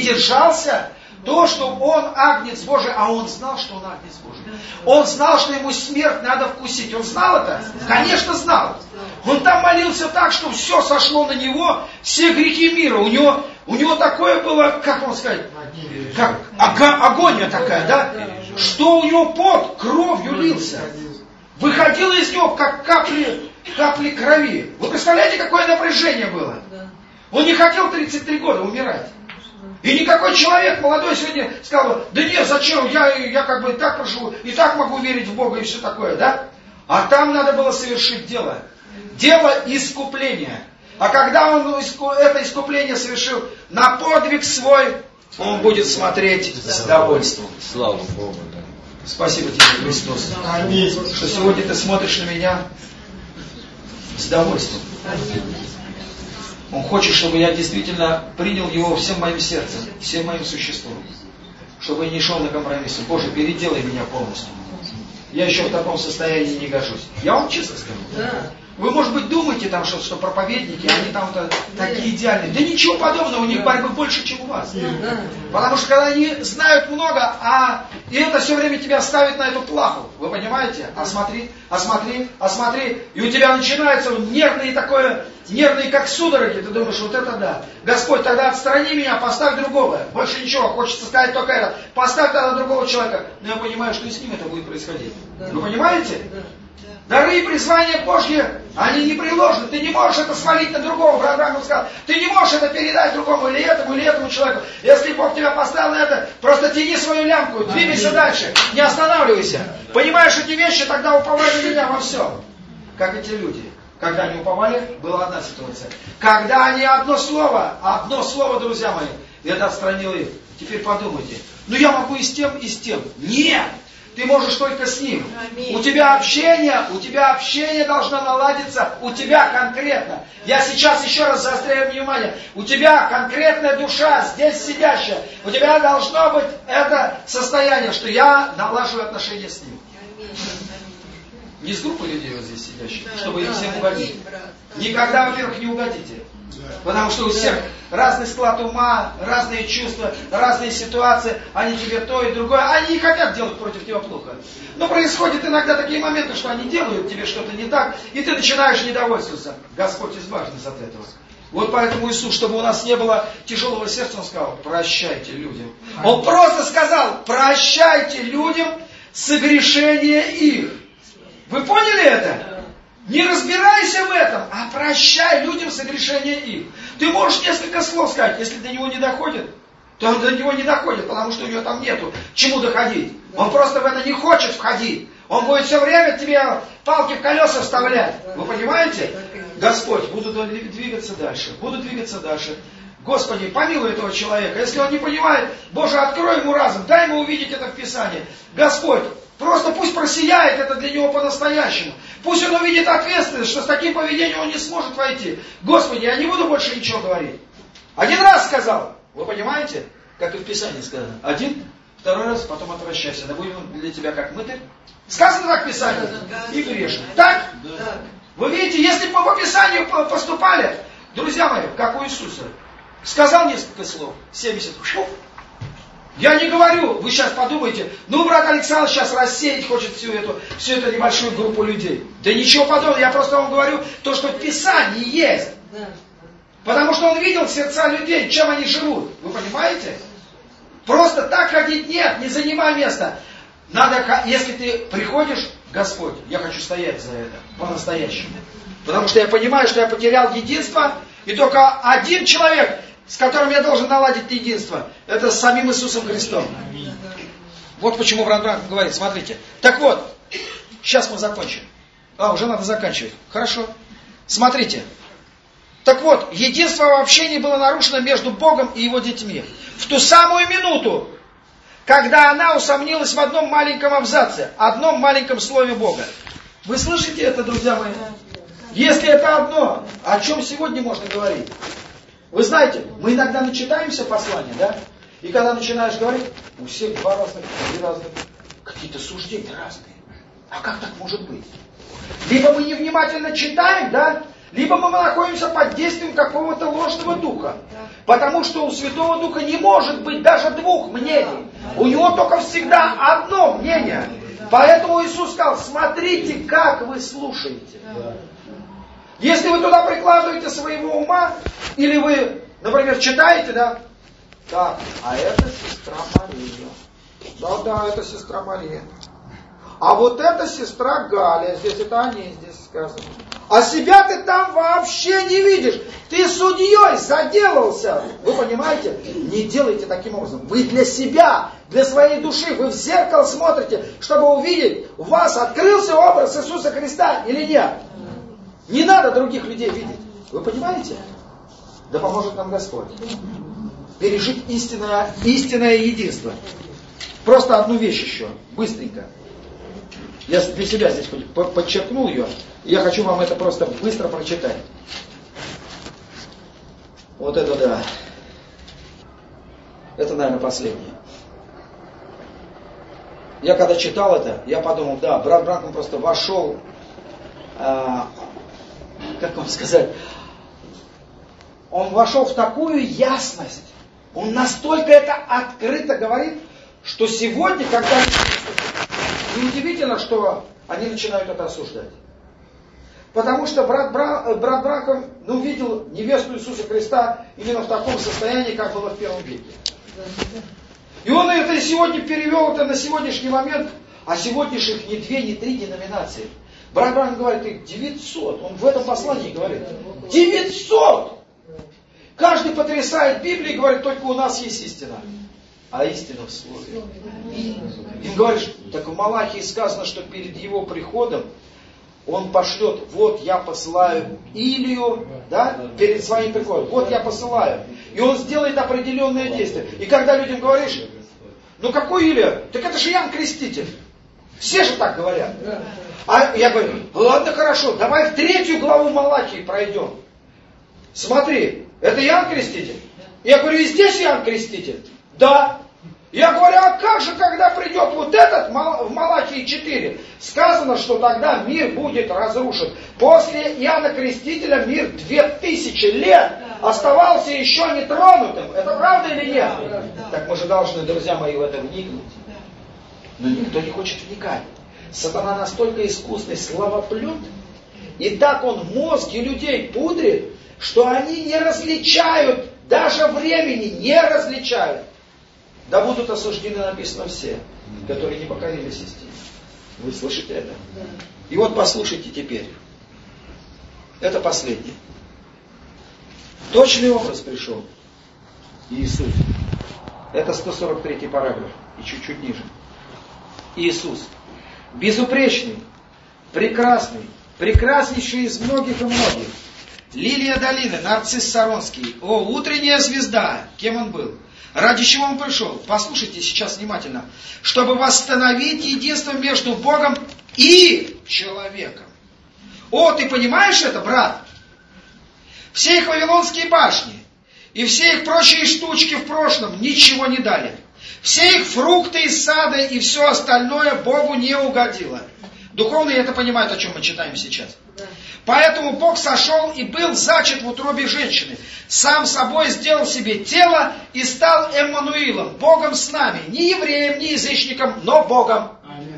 то, что Он агнец Божий, а Он знал, что Он агнец Божий. Он знал, что ему смерть надо вкусить. Он знал это? Конечно, знал. Он там молился так, что все сошло на Него, все грехи мира. У него такое было, как вам сказать, как агония такая, да? Что у него пот кровью лился. Выходило из него, как капли крови. Вы представляете, какое напряжение было? Он не хотел 33 года умирать. И никакой человек молодой сегодня сказал, да нет, зачем, я как бы и так прошу, и так могу верить в Бога и все такое, да? А там надо было совершить дело. Дело искупления. А когда он это искупление совершил на подвиг свой, он будет смотреть с довольством. Слава Богу. Спасибо тебе, Христос, что сегодня ты смотришь на меня с довольством. Он хочет, чтобы я действительно принял его всем моим сердцем, всем моим существом. Чтобы я не шел на компромиссы. Боже, переделай меня полностью. Я еще в таком состоянии не гожусь. Я вам честно скажу. Вы, может быть, думаете, там, что проповедники, они там-то такие идеальные. Да ничего подобного, у них борьбы больше, чем у вас. Потому что когда они знают много, и это все время тебя ставит на эту плаху. Вы понимаете? Осмотри. И у тебя начинается нервные как судороги. Ты думаешь, вот это да. Господь, тогда отстрани меня, поставь другого. Больше ничего, хочется сказать только это. Поставь тогда другого человека. Но я понимаю, что и с ним это будет происходить. Вы понимаете? Дары и призвания Божьи, они не приложены. Ты не можешь это свалить на другого. Брат Бранхам сказал, ты не можешь это передать другому или этому человеку. Если Бог тебя поставил на это, просто тяни свою лямку, двигайся дальше, не останавливайся. Понимаешь эти вещи, тогда уповай на меня во всем. Как эти люди. Когда они уповали, была одна ситуация. Когда они одно слово, друзья мои, это отстранило их. Теперь подумайте, я могу и с тем. Нет! Ты можешь только с ним. У тебя общение должно наладиться, у тебя конкретно. Я сейчас еще раз заостряю внимание. У тебя конкретная душа, здесь сидящая. У тебя должно быть это состояние, что я налаживаю отношения с ним. Не с группой людей вот здесь сидящих, чтобы им всем угодить. Никогда, во-первых, не угодите. Потому что у всех разный склад ума, разные чувства, разные ситуации. Они тебе то и другое. Они не хотят делать против тебя плохо. Но происходят иногда такие моменты, что они делают тебе что-то не так, и ты начинаешь недовольствоваться. Господь избавь нас от этого. Вот поэтому Иисус, чтобы у нас не было тяжелого сердца, Он сказал, прощайте людям. Он просто сказал, прощайте людям согрешения их. Вы поняли это? Не разбирайся в этом, а прощай людям согрешения их. Ты можешь несколько слов сказать, если до него не доходит, то он до него не доходит, потому что у него там нету к чему доходить. Он просто в это не хочет входить. Он будет все время тебе палки в колеса вставлять. Вы понимаете? Господь, буду двигаться дальше. Господи, помилуй этого человека. Если он не понимает, Боже, открой ему разум, дай ему увидеть это в Писании. Господь, просто пусть просияет это для него по-настоящему. Пусть он увидит ответственность, что с таким поведением он не сможет войти. Господи, я не буду больше ничего говорить. Один раз сказал. Вы понимаете? Как и в Писании сказано. Один, второй раз, потом отвращайся. Да будем для тебя как мытарь. Сказано так в Писании. И грешно. Так? Вы видите, если бы по Писанию поступали, друзья мои, как у Иисуса. Сказал несколько слов. 70. Я не говорю, вы сейчас подумайте, брат Александр сейчас рассеять хочет всю эту небольшую группу людей. Да ничего подобного, я просто вам говорю то, что в Писании есть. Потому что он видел сердца людей, чем они живут. Вы понимаете? Просто так ходить нет, не занимай место. Надо, если ты приходишь, Господь, я хочу стоять за это, по-настоящему. Потому что я понимаю, что я потерял единство, и только один человек, с которым я должен наладить единство, это с самим Иисусом Христом. Вот почему брат Бранхам говорит, смотрите. Так вот, сейчас мы закончим. Уже надо заканчивать. Хорошо. Смотрите. Так вот, единство в общении было нарушено между Богом и Его детьми. В ту самую минуту, когда она усомнилась в одном маленьком абзаце, одном маленьком слове Бога. Вы слышите это, друзья мои? Если это одно, о чем сегодня можно говорить? Вы знаете, мы иногда начитаемся послания, да? И когда начинаешь говорить, у всех два разных, три разных, какие-то суждения разные. А как так может быть? Либо мы невнимательно читаем, да? Либо мы находимся под действием какого-то ложного духа. Потому что у Святого Духа не может быть даже двух мнений. У него только всегда одно мнение. Поэтому Иисус сказал, смотрите, как вы слушаете. Если вы туда прикладываете своего ума, или вы, например, читаете, да? Так, а это сестра Мария. Да, это сестра Мария. А вот эта сестра Галя, здесь это о ней здесь сказано. А себя ты там вообще не видишь. Ты судьей заделался. Вы понимаете? Не делайте таким образом. Вы для себя, для своей души, вы в зеркало смотрите, чтобы увидеть, у вас открылся образ Иисуса Христа или нет. Не надо других людей видеть. Вы понимаете? Да поможет нам Господь. Пережить истинное единство. Просто одну вещь еще, быстренько. Я для себя здесь подчеркнул ее. Я хочу вам это просто быстро прочитать. Вот это да. Это, наверное, последнее. Я когда читал это, я подумал, да, брат Бранхам просто вошел, как вам сказать, он вошел в такую ясность. Он настолько это открыто говорит, что сегодня, когда неудивительно, что они начинают это осуждать. Потому что брат Бранхам видел невесту Иисуса Христа именно в таком состоянии, как было в первом веке. И он это сегодня перевел это на сегодняшний момент, а сегодняшних не 2, не 3 деноминации. Брат Бранхам говорит, их 900. Он в этом послании говорит. 900! Каждый потрясает Библией и говорит, только у нас есть истина. А истина в Слове. Им говоришь, так в Малахии сказано, что перед его приходом он пошлет, вот я посылаю Илию, да, перед своим приходом, вот я посылаю. И он сделает определенное действие. И когда людям говоришь, ну какой Илия? Так это же Иоанн Креститель. Все же так говорят. А я говорю, ладно, хорошо, давай в 3 главу Малахии пройдем. Смотри, это Иоанн Креститель. Я говорю, и здесь Иоанн Креститель? Да. Я говорю, а как же, когда придет вот этот, в Малахии 4, сказано, что тогда мир будет разрушен. После Иоанна Крестителя мир 2000 лет оставался еще не тронутым. Это правда или нет? Так мы же должны, друзья мои, в это вникнуть. Но никто не хочет вникать. Сатана настолько искусный словоплет, и так он мозги людей пудрит, что они не различают, даже времени не различают. Да будут осуждены, написано, все, которые не покорились истине. Вы слышите это? И вот послушайте теперь. Это последнее. Точный образ пришел. Иисус. Это 143 параграф. И чуть-чуть ниже. Иисус. Безупречный, прекрасный, прекраснейший из многих и многих. Лилия долины, нарцисс Саронский. О, утренняя звезда. Кем он был? Ради чего он пришел? Послушайте сейчас внимательно. Чтобы восстановить единство между Богом и человеком. О, ты понимаешь это, брат? Все их вавилонские башни и все их прочие штучки в прошлом ничего не дали. Все их фрукты из сада и все остальное Богу не угодило. Духовные это понимают, о чем мы читаем сейчас. Поэтому Бог сошел и был зачат в утробе женщины. Сам собой сделал себе тело и стал Эммануилом, Богом с нами. Не евреем, не язычником, но Богом.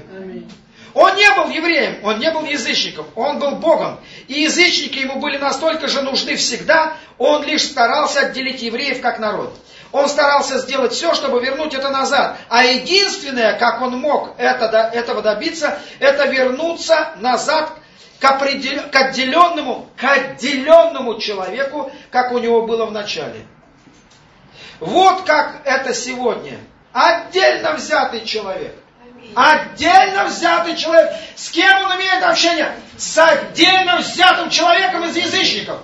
Он не был евреем, он не был язычником, он был Богом. И язычники ему были настолько же нужны всегда, он лишь старался отделить евреев как народ. Он старался сделать все, чтобы вернуть это назад. А единственное, как он мог этого добиться, это вернуться назад к отделенному человеку, как у него было в начале. Вот как это сегодня. Отдельно взятый человек. Отдельно взятый человек. С кем он имеет общение? С отдельно взятым человеком из язычников.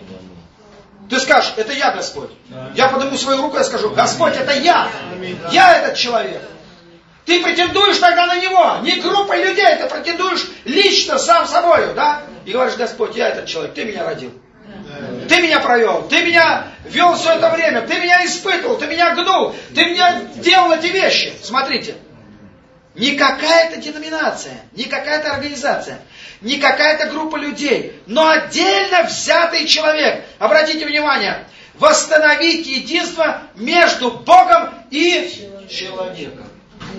Ты скажешь, это я, Господь. Я подниму свою руку и скажу, Господь, это я. Я этот человек. Ты претендуешь тогда на него. Не группой людей, ты претендуешь лично, сам собою, да? И говоришь, Господь, я этот человек, ты меня родил. Ты меня провел, ты меня вел все это время, ты меня испытывал, ты меня гнул, ты меня делал эти вещи. Смотрите. Не какая-то деноминация, не какая-то организация, не какая-то группа людей, но отдельно взятый человек. Обратите внимание, восстановить единство между Богом и человеком.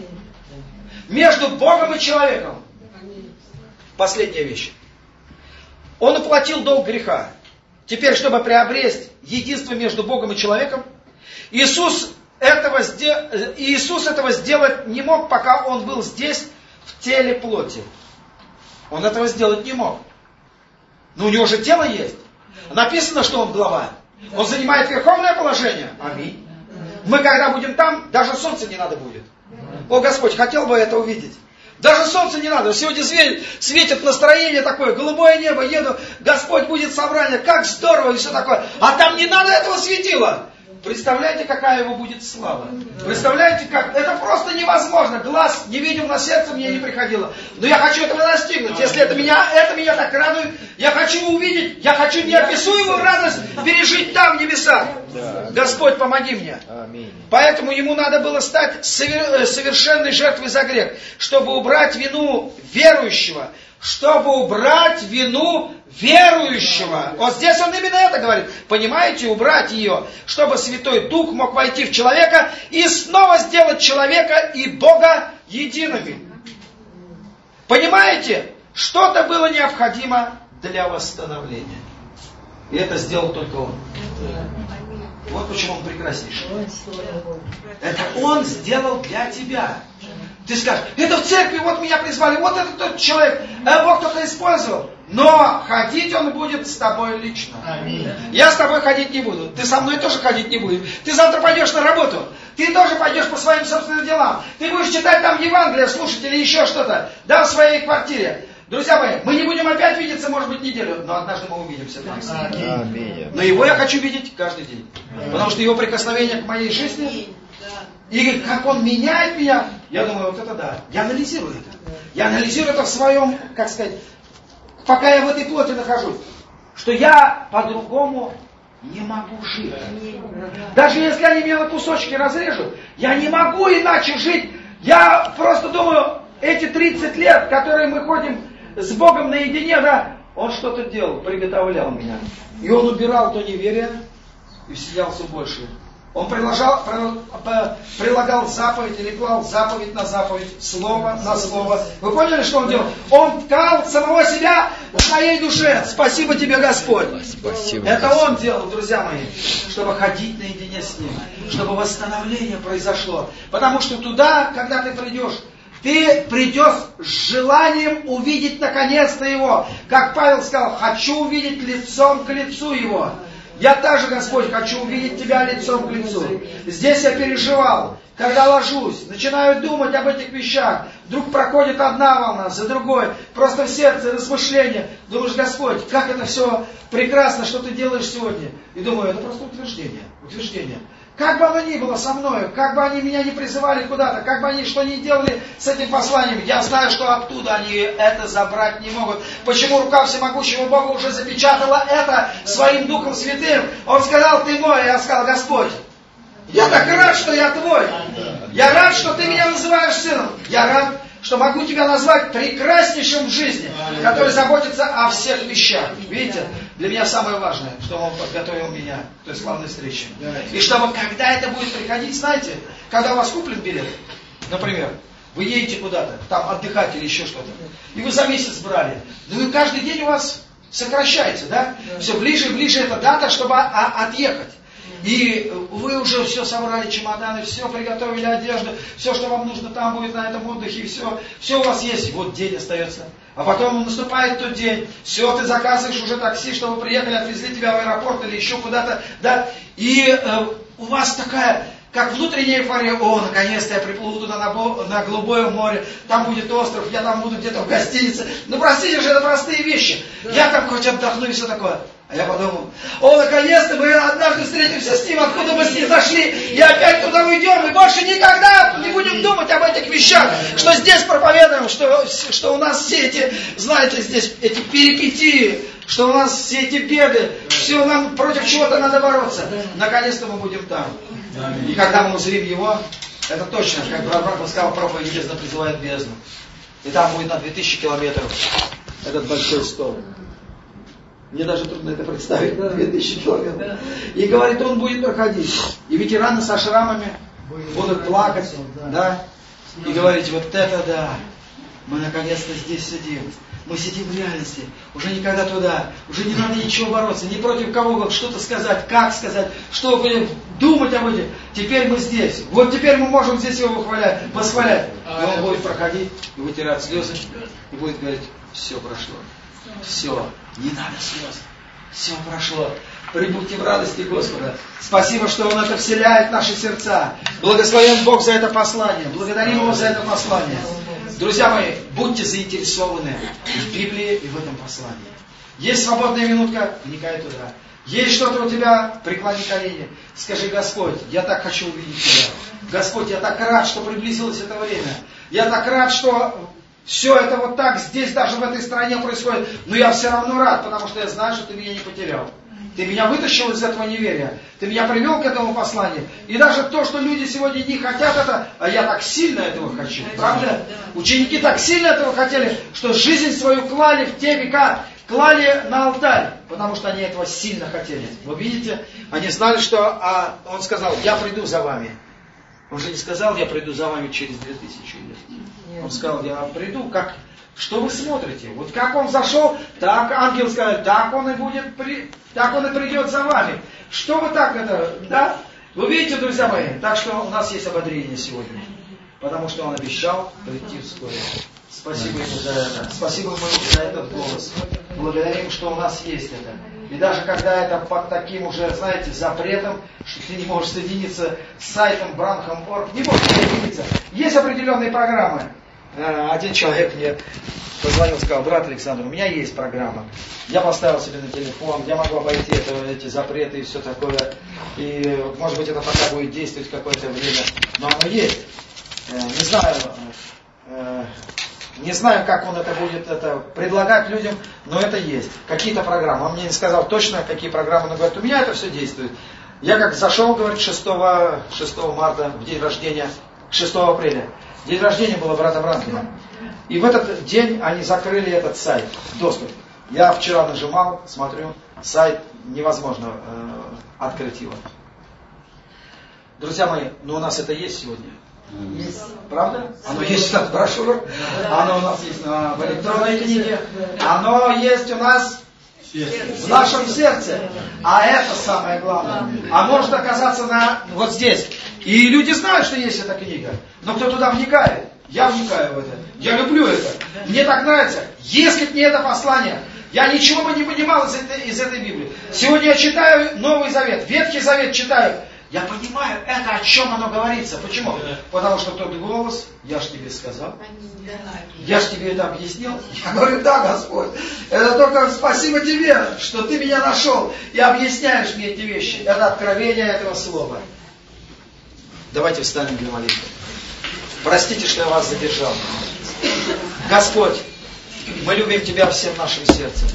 Между Богом и человеком. Последняя вещь. Он уплатил долг греха. Теперь, чтобы приобрести единство между Богом и человеком, Иисус этого сделать не мог, пока он был здесь, в теле плоти. Он этого сделать не мог. Но у него же тело есть. Написано, что он глава. Он занимает верховное положение. Аминь. Мы когда будем там, даже солнце не надо будет. О, Господь, хотел бы это увидеть. Даже солнце не надо. Сегодня светит настроение такое, голубое небо, еду, Господь будет собрание, как здорово и все такое. А там не надо этого светила. Представляете, какая его будет слава? Представляете, как? Это просто невозможно. Глаз не видел, на сердце мне не приходило. Но я хочу этого достигнуть. Если это меня так радует, я хочу увидеть, я хочу неописуемую радость пережить там, в небесах. Господь, помоги мне. Поэтому ему надо было стать совершенной жертвой за грех, чтобы убрать вину верующего. Чтобы убрать вину верующего. Вот здесь он именно это говорит. Понимаете, убрать ее, чтобы Святой Дух мог войти в человека и снова сделать человека и Бога едиными. Понимаете, что-то было необходимо для восстановления. И это сделал только он. Вот почему он прекраснейший. Это он сделал для тебя. Ты скажешь, это в церкви, вот меня призвали, вот это тот человек, Бог только использовал. Но ходить он будет с тобой лично. Аминь. Я с тобой ходить не буду. Ты со мной тоже ходить не будешь. Ты завтра пойдешь на работу. Ты тоже пойдешь по своим собственным делам. Ты будешь читать там Евангелие, слушать или еще что-то. Да, в своей квартире. Друзья мои, мы не будем опять видеться, может быть, неделю, но однажды мы увидимся. Аминь. Но его я хочу видеть каждый день. Потому что его прикосновение к моей жизни... И как он меняет меня, я думаю, вот это да. Я анализирую это. Я анализирую это в своем, как сказать, пока я в этой плоти нахожусь. Что я по-другому не могу жить. Даже если они меня на кусочки разрежут, я не могу иначе жить. Я просто думаю, эти 30 лет, которые мы ходим с Богом наедине, да, он что-то делал, приготовлял меня. И он убирал то неверие и вселял все больше. Он прилагал заповедь или клал заповедь на заповедь, слово на слово. Вы поняли, что он делал? Он ткал самого себя в моей душе. Спасибо тебе, Господь. Спасибо, это Господь. Он делал, друзья мои, чтобы ходить наедине с Ним, чтобы восстановление произошло. Потому что туда, когда ты придешь с желанием увидеть наконец-то Его. Как Павел сказал, хочу увидеть лицом к лицу Его. Я также, Господь, хочу увидеть Тебя лицом к лицу. Здесь я переживал, когда ложусь, начинаю думать об этих вещах. Вдруг проходит одна волна за другой. Просто в сердце размышления. Думаешь, Господь, как это все прекрасно, что Ты делаешь сегодня. И думаю, это просто утверждение. Как бы оно ни было со мною, как бы они меня не призывали куда-то, как бы они что ни делали с этим посланием, я знаю, что оттуда они это забрать не могут. Почему рука всемогущего Бога уже запечатала это своим Духом Святым? Он сказал, ты мой, я сказал, Господь, я так рад, что я твой. Я рад, что ты меня называешь сыном. Я рад, что могу тебя назвать прекраснейшим в жизни, который заботится о всех вещах. Видите? Для меня самое важное, что Он подготовил меня к той славной встрече. И чтобы, когда это будет приходить, знаете, когда у вас куплен билет, например, вы едете куда-то, там отдыхать или еще что-то, и вы за месяц брали, ну и каждый день у вас сокращается, да? Все ближе и ближе эта дата, чтобы отъехать. И вы уже все собрали, чемоданы, все приготовили одежду, все, что вам нужно там будет на этом отдыхе, все у вас есть, вот день остается. А потом наступает тот день, все, ты заказываешь уже такси, чтобы приехали, отвезли тебя в аэропорт или еще куда-то, да, и у вас такая, как внутренняя эйфория, о, наконец-то я приплыву туда на голубое море, там будет остров, я там буду где-то в гостинице. Ну, простите же, это простые вещи. Я там хоть отдохну и все такое. А я подумал, о, наконец-то мы однажды встретимся с ним, откуда мы с ним зашли, и опять туда уйдем, и больше никогда не будем думать об этих вещах, что здесь проповедуем, что у нас все эти, знаете, здесь эти перипетии, что у нас все эти беды, все нам против чего-то надо бороться. Наконец-то мы будем там. И когда мы узрим Его, это точно, как брат сказал, проповедь небесно призывает бездну. И там будет на 2000 километров этот большой стол. Мне даже трудно это представить, 2000 километров. И говорит, он будет проходить. И ветераны со шрамами будут плакать, да, и говорить, вот это да, мы наконец-то здесь сидим. Мы сидим в реальности. Уже никогда туда. Уже не надо ничего бороться. Ни против кого что-то сказать, как сказать, что думать об этом. Теперь мы здесь. Вот теперь мы можем здесь его восхвалять. И он будет проходить и вытирать слезы. И будет говорить, все прошло. Все. Не надо слез. Все прошло. Прибудьте в радости Господа. Спасибо, что Он это вселяет в наши сердца. Благословен Бог за это послание. Благодарим Его за это послание. Друзья мои, будьте заинтересованы в Библии и в этом послании. Есть свободная минутка, вникай туда. Есть что-то у тебя, преклони колени. Скажи, Господь, я так хочу увидеть Тебя. Господь, я так рад, что приблизилось это время. Я так рад, что все это вот так здесь, даже в этой стране происходит. Но я все равно рад, потому что я знаю, что Ты меня не потерял. Ты меня вытащил из этого неверия. Ты меня привел к этому посланию. И даже то, что люди сегодня не хотят это, а я так сильно этого хочу. Правда? Ученики так сильно этого хотели, что жизнь свою клали в те века, клали на алтарь. Потому что они этого сильно хотели. Вы видите? Они знали, что он сказал, я приду за вами. Он же не сказал, я приду за вами через 2000 лет. Он сказал, я приду, как... Что вы смотрите? Вот как он зашел, так ангел сказал, так он и придет за вами. Что вы так это, да? Вы видите, друзья мои? Так что у нас есть ободрение сегодня. Потому что он обещал прийти вскоре. Спасибо ему за это. Спасибо ему за этот голос. Благодарим, что у нас есть это. И даже когда это под таким уже, знаете, запретом, что ты не можешь соединиться с сайтом Branham.org, не можешь соединиться. Есть определенные программы. Один человек мне позвонил, сказал, брат Александр, у меня есть программа. Я поставил себе на телефон, я могу обойти эти запреты и все такое. И может быть это пока будет действовать какое-то время. Но оно есть. Не знаю, как он это будет предлагать людям, но это есть. Какие-то программы. Он мне не сказал точно, какие программы, но говорит, у меня это все действует. Я как зашел, говорит, 6 марта, в день рождения, 6 апреля. День рождения было брата Бранхема. И в этот день они закрыли этот сайт, доступ. Я вчера нажимал, смотрю, сайт невозможно открыть его. Друзья мои, но у нас это есть сегодня. Есть. Правда? Оно есть в брошюрах, оно у нас есть в электронной книге, оно есть у нас в нашем сердце. А это самое главное. А может оказаться вот здесь. И люди знают, что есть эта книга. Но кто туда вникает? Я вникаю в это. Я люблю это. Мне так нравится. Если бы не это послание, я ничего бы не понимал из этой Библии. Сегодня я читаю Новый Завет, Ветхий Завет читаю. Я понимаю, это о чем оно говорится. Почему? Потому что тот голос, я ж тебе сказал. Я ж тебе это объяснил. Я говорю, да, Господь. Это только спасибо тебе, что ты меня нашел и объясняешь мне эти вещи. Это откровение этого слова. Давайте встанем для молитвы. Простите, что я вас задержал. Господь, мы любим Тебя всем нашим сердцем.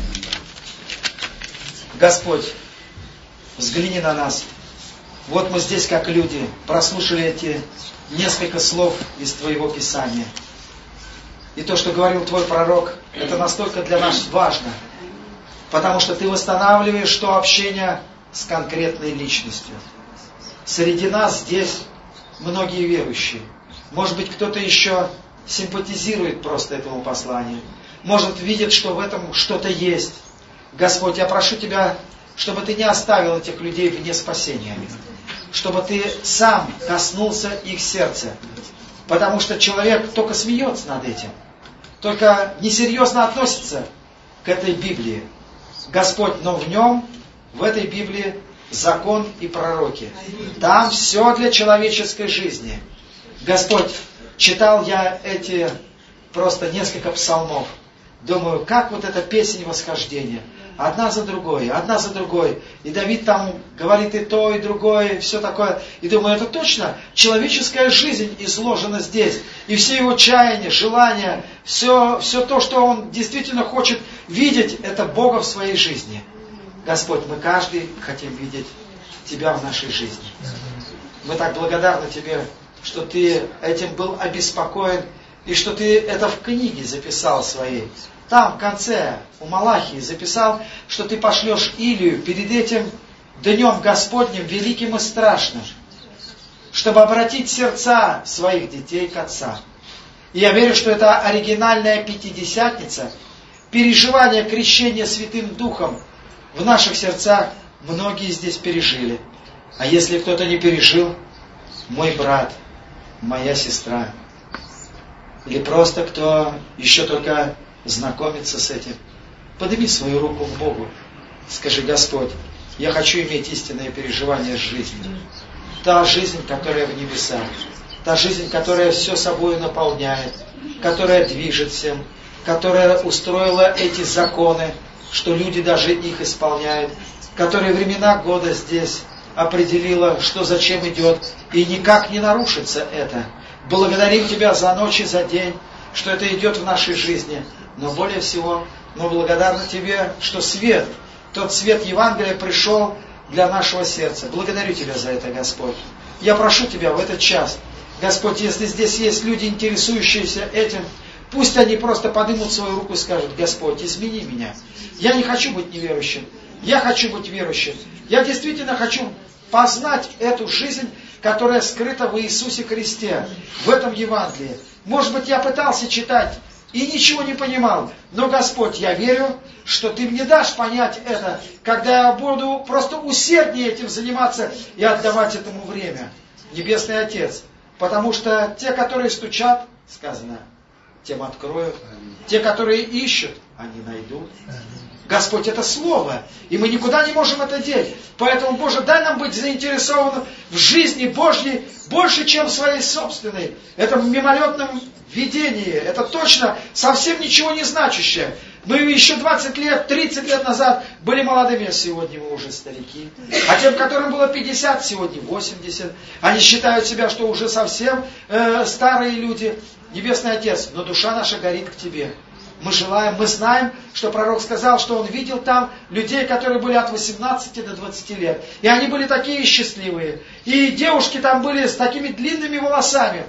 Господь, взгляни на нас. Вот мы здесь, как люди, прослушали эти несколько слов из Твоего Писания. И то, что говорил Твой пророк, это настолько для нас важно. Потому что Ты восстанавливаешь то общение с конкретной личностью. Среди нас здесь многие верующие. Может быть, кто-то еще симпатизирует просто этому посланию. Может, видит, что в этом что-то есть. Господь, я прошу Тебя, чтобы Ты не оставил этих людей вне спасения. Чтобы Ты сам коснулся их сердца. Потому что человек только смеется над этим. Только несерьезно относится к этой Библии. Господь, но в нем, в этой Библии, закон и пророки. Там все для человеческой жизни. Господь, читал я эти просто несколько псалмов. Думаю, как вот эта песня восхождения. Одна за другой, одна за другой. И Давид там говорит и то, и другое, и все такое. И думаю, это точно человеческая жизнь изложена здесь. И все его чаяния, желания, все то, что он действительно хочет видеть, это Бога в своей жизни. Господь, мы каждый хотим видеть Тебя в нашей жизни. Мы так благодарны Тебе, что Ты этим был обеспокоен, и что Ты это в книге записал своей. Там в конце у Малахии записал, что Ты пошлешь Илию перед этим днем Господним великим и страшным, чтобы обратить сердца своих детей к отцам. И я верю, что это оригинальная Пятидесятница переживания крещения Святым Духом в наших сердцах многие здесь пережили. А если кто-то не пережил, мой брат, моя сестра, или просто кто еще только знакомится с этим, подними свою руку к Богу. Скажи: Господь, я хочу иметь истинное переживание жизни. Та жизнь, которая в небесах. Та жизнь, которая все собой наполняет, которая движет всем, которая устроила эти законы, что люди даже их исполняют, которая времена года здесь определила, что зачем идет, и никак не нарушится это. Благодарим Тебя за ночь и за день, что это идет в нашей жизни. Но более всего, мы благодарны Тебе, что свет, тот свет Евангелия пришел для нашего сердца. Благодарю Тебя за это, Господь. Я прошу Тебя в этот час, Господь, если здесь есть люди, интересующиеся этим, пусть они просто поднимут свою руку и скажут: Господь, измени меня. Я не хочу быть неверующим. Я хочу быть верующим. Я действительно хочу познать эту жизнь, которая скрыта в Иисусе Христе, в этом Евангелии. Может быть, я пытался читать и ничего не понимал. Но, Господь, я верю, что Ты мне дашь понять это, когда я буду просто усерднее этим заниматься и отдавать этому время. Небесный Отец. Потому что те, которые стучат, сказано, тем откроют. Те, которые ищут, они найдут. Господь, это Слово, и мы никуда не можем это деть. Поэтому, Боже, дай нам быть заинтересованным в жизни Божьей больше, чем в своей собственной. Это в мимолетном видении, это точно совсем ничего не значащее. Мы еще 20 лет, 30 лет назад были молодыми, а сегодня мы уже старики. А тем, которым было 50, сегодня 80. Они считают себя, что уже совсем старые люди. Небесный Отец, но душа наша горит к Тебе. Мы желаем, мы знаем, что пророк сказал, что он видел там людей, которые были от 18 до 20 лет. И они были такие счастливые. И девушки там были с такими длинными волосами.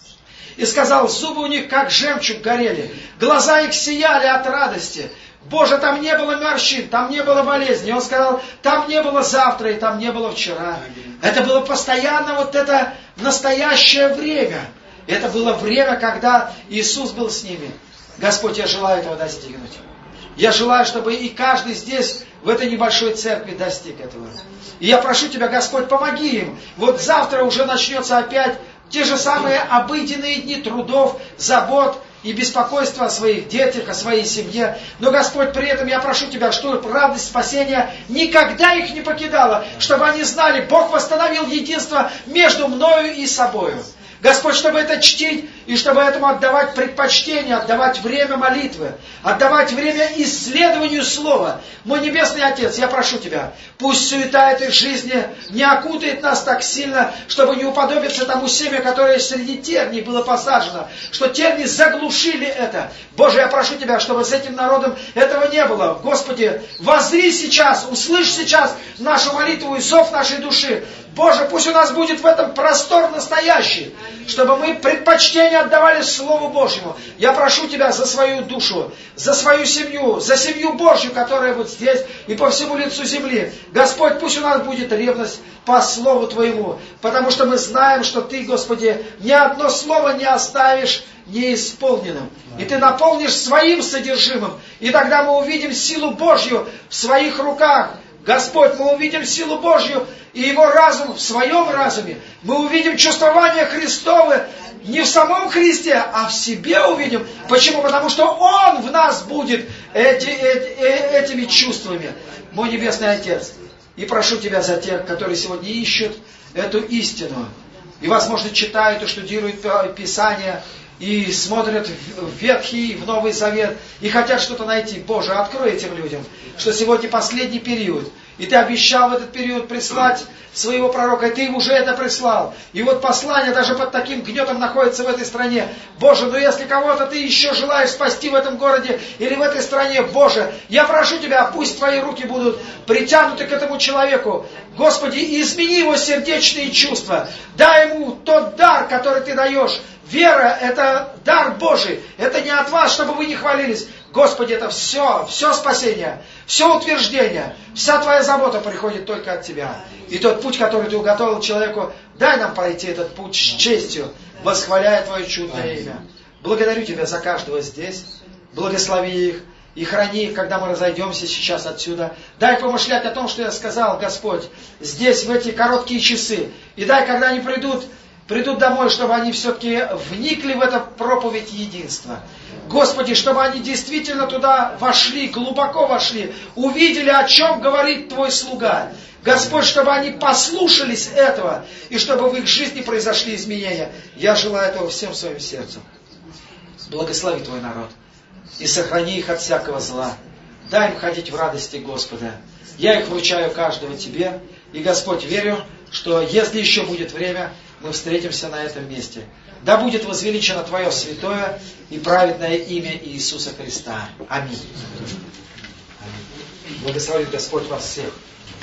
И сказал, зубы у них как жемчуг горели. Глаза их сияли от радости. Боже, там не было морщин, там не было болезней. Он сказал, там не было завтра и там не было вчера. Это было постоянно вот это настоящее время. Это было время, когда Иисус был с ними. Господь, я желаю этого достигнуть. Я желаю, чтобы и каждый здесь, в этой небольшой церкви, достиг этого. И я прошу Тебя, Господь, помоги им. Вот завтра уже начнется опять те же самые обыденные дни трудов, забот и беспокойства о своих детях, о своей семье. Но, Господь, при этом я прошу Тебя, чтобы радость спасения никогда их не покидала, чтобы они знали, Бог восстановил единство между мною и собою. Господь, чтобы это чтить, и чтобы этому отдавать предпочтение, отдавать время молитвы, отдавать время исследованию Слова. Мой Небесный Отец, я прошу Тебя, пусть суета этой жизни не окутает нас так сильно, чтобы не уподобиться тому семя, которое среди терней было посажено, что терни заглушили это. Боже, я прошу Тебя, чтобы с этим народом этого не было. Господи, воззри сейчас, услышь сейчас нашу молитву и зов нашей души. Боже, пусть у нас будет в этом простор настоящий, чтобы мы предпочтение отдавали Слову Божьему. Я прошу Тебя за свою душу, за свою семью, за семью Божью, которая вот здесь и по всему лицу земли. Господь, пусть у нас будет ревность по Слову Твоему, потому что мы знаем, что Ты, Господи, ни одно слово не оставишь неисполненным. И Ты наполнишь своим содержимым. И тогда мы увидим силу Божью в своих руках. Господь, мы увидим силу Божью и Его разум в своем разуме. Мы увидим чувствование Христовое не в самом Христе, а в себе увидим. Почему? Потому что Он в нас будет этими чувствами. Мой Небесный Отец, и прошу Тебя за тех, которые сегодня ищут эту истину. И, возможно, читают и штудируют Писание, и смотрят в Ветхий, в Новый Завет, и хотят что-то найти. Боже, открой этим людям, что сегодня последний период. И Ты обещал в этот период прислать своего пророка, и Ты уже это прислал. И вот послание даже под таким гнетом находится в этой стране. Боже, но если кого-то Ты еще желаешь спасти в этом городе или в этой стране, Боже, я прошу Тебя, пусть Твои руки будут притянуты к этому человеку. Господи, измени его сердечные чувства. Дай ему тот дар, который Ты даешь. Вера – это дар Божий. Это не от вас, чтобы вы не хвалились. Господи, это все спасение, все утверждение, вся Твоя забота приходит только от Тебя. И тот путь, который Ты уготовил человеку, дай нам пройти этот путь с честью, восхваляя Твое чудное имя. Благодарю Тебя за каждого здесь, благослови их. и храни их, когда мы разойдемся сейчас отсюда. Дай помышлять о том, что я сказал, Господь, здесь, в эти короткие часы. И дай, когда они придут домой, чтобы они все-таки вникли в эту проповедь единства. Господи, чтобы они действительно туда вошли, глубоко вошли, увидели, о чем говорит Твой слуга. Господь, чтобы они послушались этого, и чтобы в их жизни произошли изменения. Я желаю этого всем своим сердцем. Благослови Твой народ и сохрани их от всякого зла. Дай им ходить в радости Господа. Я их вручаю каждого Тебе. И, Господь, верю, что если еще будет время, мы встретимся на этом месте. Да будет возвеличено Твое святое и праведное имя Иисуса Христа. Аминь. Благослови Господь вас всех.